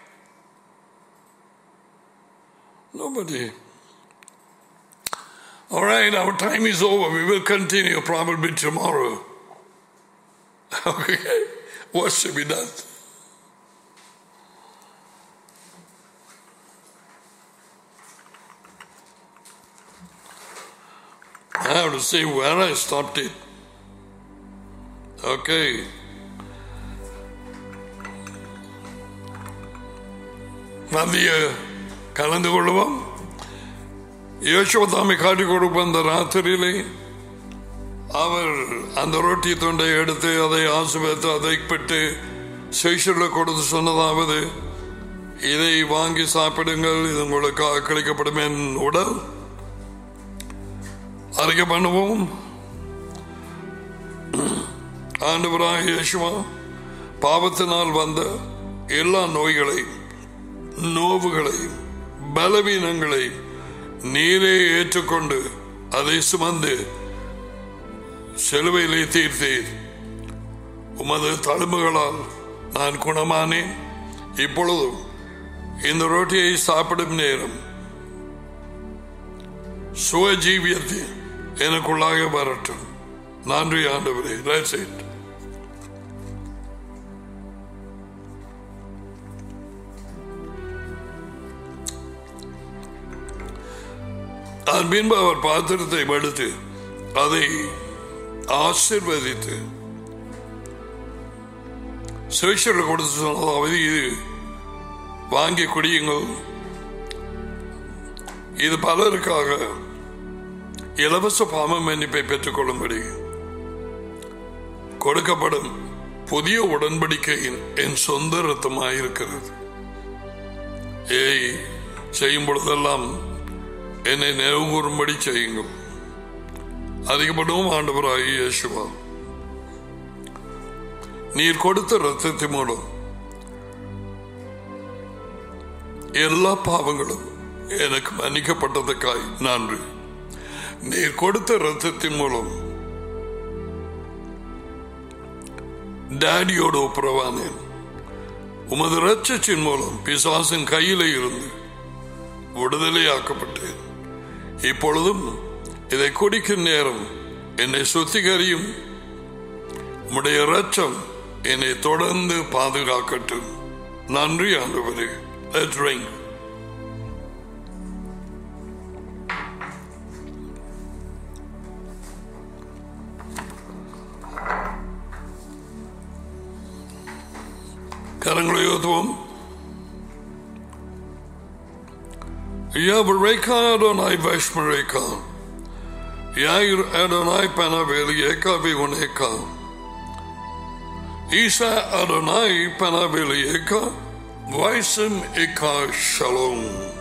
Nobody. All right, our time is over. We will continue probably tomorrow. Okay, what should be done? I have to see where I stopped it. Okay. மதிய கலந்து கொள்வோம். யோசுவா காட்டி கொடுப்ப அந்த ராத்திரியிலே அவர் அந்த ரொட்டி துண்டை எடுத்து அதை ஆசீர்வதித்து அதை பெற்று சீஷர்களை கொடுத்து சொன்னதாவது, இதை வாங்கி சாப்பிடுங்கள், இது உங்களுக்கு அக்களிக்கப்படும் என் உடல். அறிக்கை பண்ணுவோம். ஆண்டவராகிய இயேசுவா, பாவத்தினால் வந்த எல்லா நோய்களையும் நோவுகளையும் பலவீனங்களையும் நீரே ஏற்றுக்கொண்டு அதை சுமந்து சிலுவையிலே தீர்த்தீர். உமது தழும்புகளால் நான் குணமானேன். இப்பொழுதும் இந்த ரொட்டியை சாப்பிடும் நேரம் சுவஜீவியத்தை எனக்குள்ளாக வரட்டும். நன்றி ஆண்டவரே. That's it. அதன் பின்பு அவர் பாத்திரத்தை எடுத்து அதை ஆசீர்வதித்து சேஷர்கள் கொடுத்து சொன்னதாவது, இது வாங்கி குடியுங்கள், இது பலருக்காக இலவச பாவ மன்னிப்பை பெற்றுக் கொள்ளும்படி கொடுக்கப்படும் புதிய உடன்படிக்கையின் என் சொந்த ரத்தமாயிருக்கிறது. செய்யும் பொழுதெல்லாம் என்னை நினைவு கூறும்படி செய்யுங்கள். அதிகப்படும் ஆண்டவராகிய இயேசுவா, நீர் கொடுத்த ரத்தத்தின் மூலம் எல்லா பாவங்களும் எனக்கு மன்னிக்கப்பட்டதுக்காய் நன்றி. நீர் கொடுத்த ரத்தத்தின் மூலம் டாடியோடு ஒப்புரவானேன். உமது இரட்சத்தின் மூலம் பிசாசின் கையிலே இருந்து விடுதலையாக்கப்பட்டேன். இப்பொழுதும் இதை குடிக்கும் நேரம் என்னை சுத்திகரியும். உம்முடைய இரட்சம் என்னை தொடர்ந்து பாதுகாக்கட்டும். நன்றி ஆண்டவரே. Let's drink. கரங்களை உயர்த்துவோம். Yavreka Adonai Vashmareka, Yair Adonai Panavelieka Vihuneka, Isa Adonai Panavelieka, Vaisim Eka Shalom.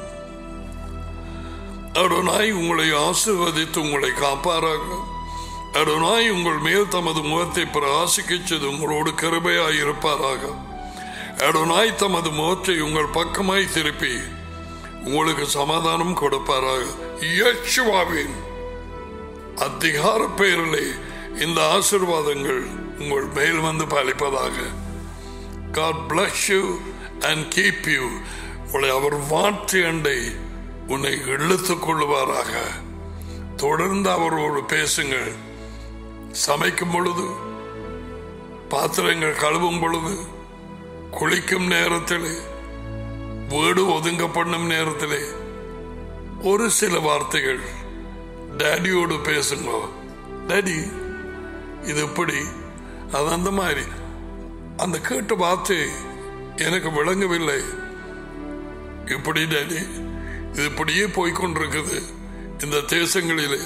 Adonai உங்களை ஆசீர்வதித்து உங்களை காப்பாராக. Adonai உங்கள் மேல் தமது முகத்தை பிரகாசிக்கச் செய்து உங்களோடு கிருபையாய் இருப்பாராக. Adonai தமது முகத்தை உங்கள் பக்கமாய் திருப்பி உங்களுக்கு சமாதானம் கொடுப்பாராக. இயேசுவின் அதிகார பெயரிலே இந்த ஆசீர்வாதங்கள் உங்கள் மேல் வந்து பாலிப்பதாக. God bless you and keep you. உங்களை அவர் வார்த்தை அண்டை உன்னை இழுத்துக் கொள்ளுவாராக. தொடர்ந்து அவரோடு பேசுங்கள். சமைக்கும் பொழுது, பாத்திரங்கள் கழுவும் பொழுது, குளிக்கும் நேரத்திலே, வீடு ஒதுங்கப்படும் நேரத்திலே ஒரு சில வார்த்தைகள் டாடியோடு பேசுங்க. டாடி இது இப்படி, அது அந்த மாதிரி. அந்த கேட்ட வார்த்தை எனக்கு விளங்கவில்லை. இப்படி டாடி, இது இப்படியே போய்கொண்டிருக்குது இந்த தேசங்களிலே.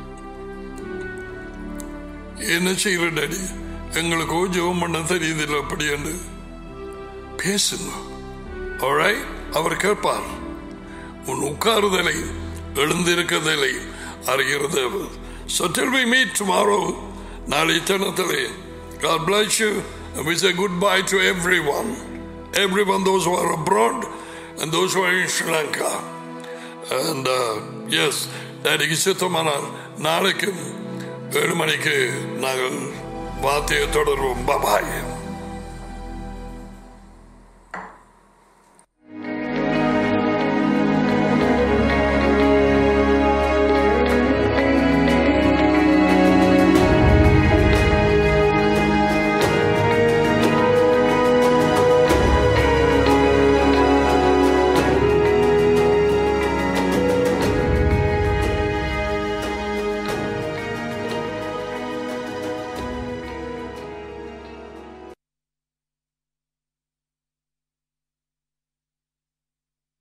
என்ன செய்யற டாடி, எங்களுக்கோ ஜெபம் பண்ண தெரியுதில்லை அப்படி என்று பேசுங்க. Alright? அவர் கேட்பார். உன் உட்காருதலை எழுந்திருக்கதலை அறிகிறது. So till we meet tomorrow, நாளை தினத்திலே, God bless you, and we say goodbye to everyone, those who are abroad and those who are in Sri Lanka. And yes, டாடிக்கு சித்தமானால் நாளைக்கு 7 மணிக்கு நாங்கள் வார்த்தையை தொடர்வோம். Bye bye.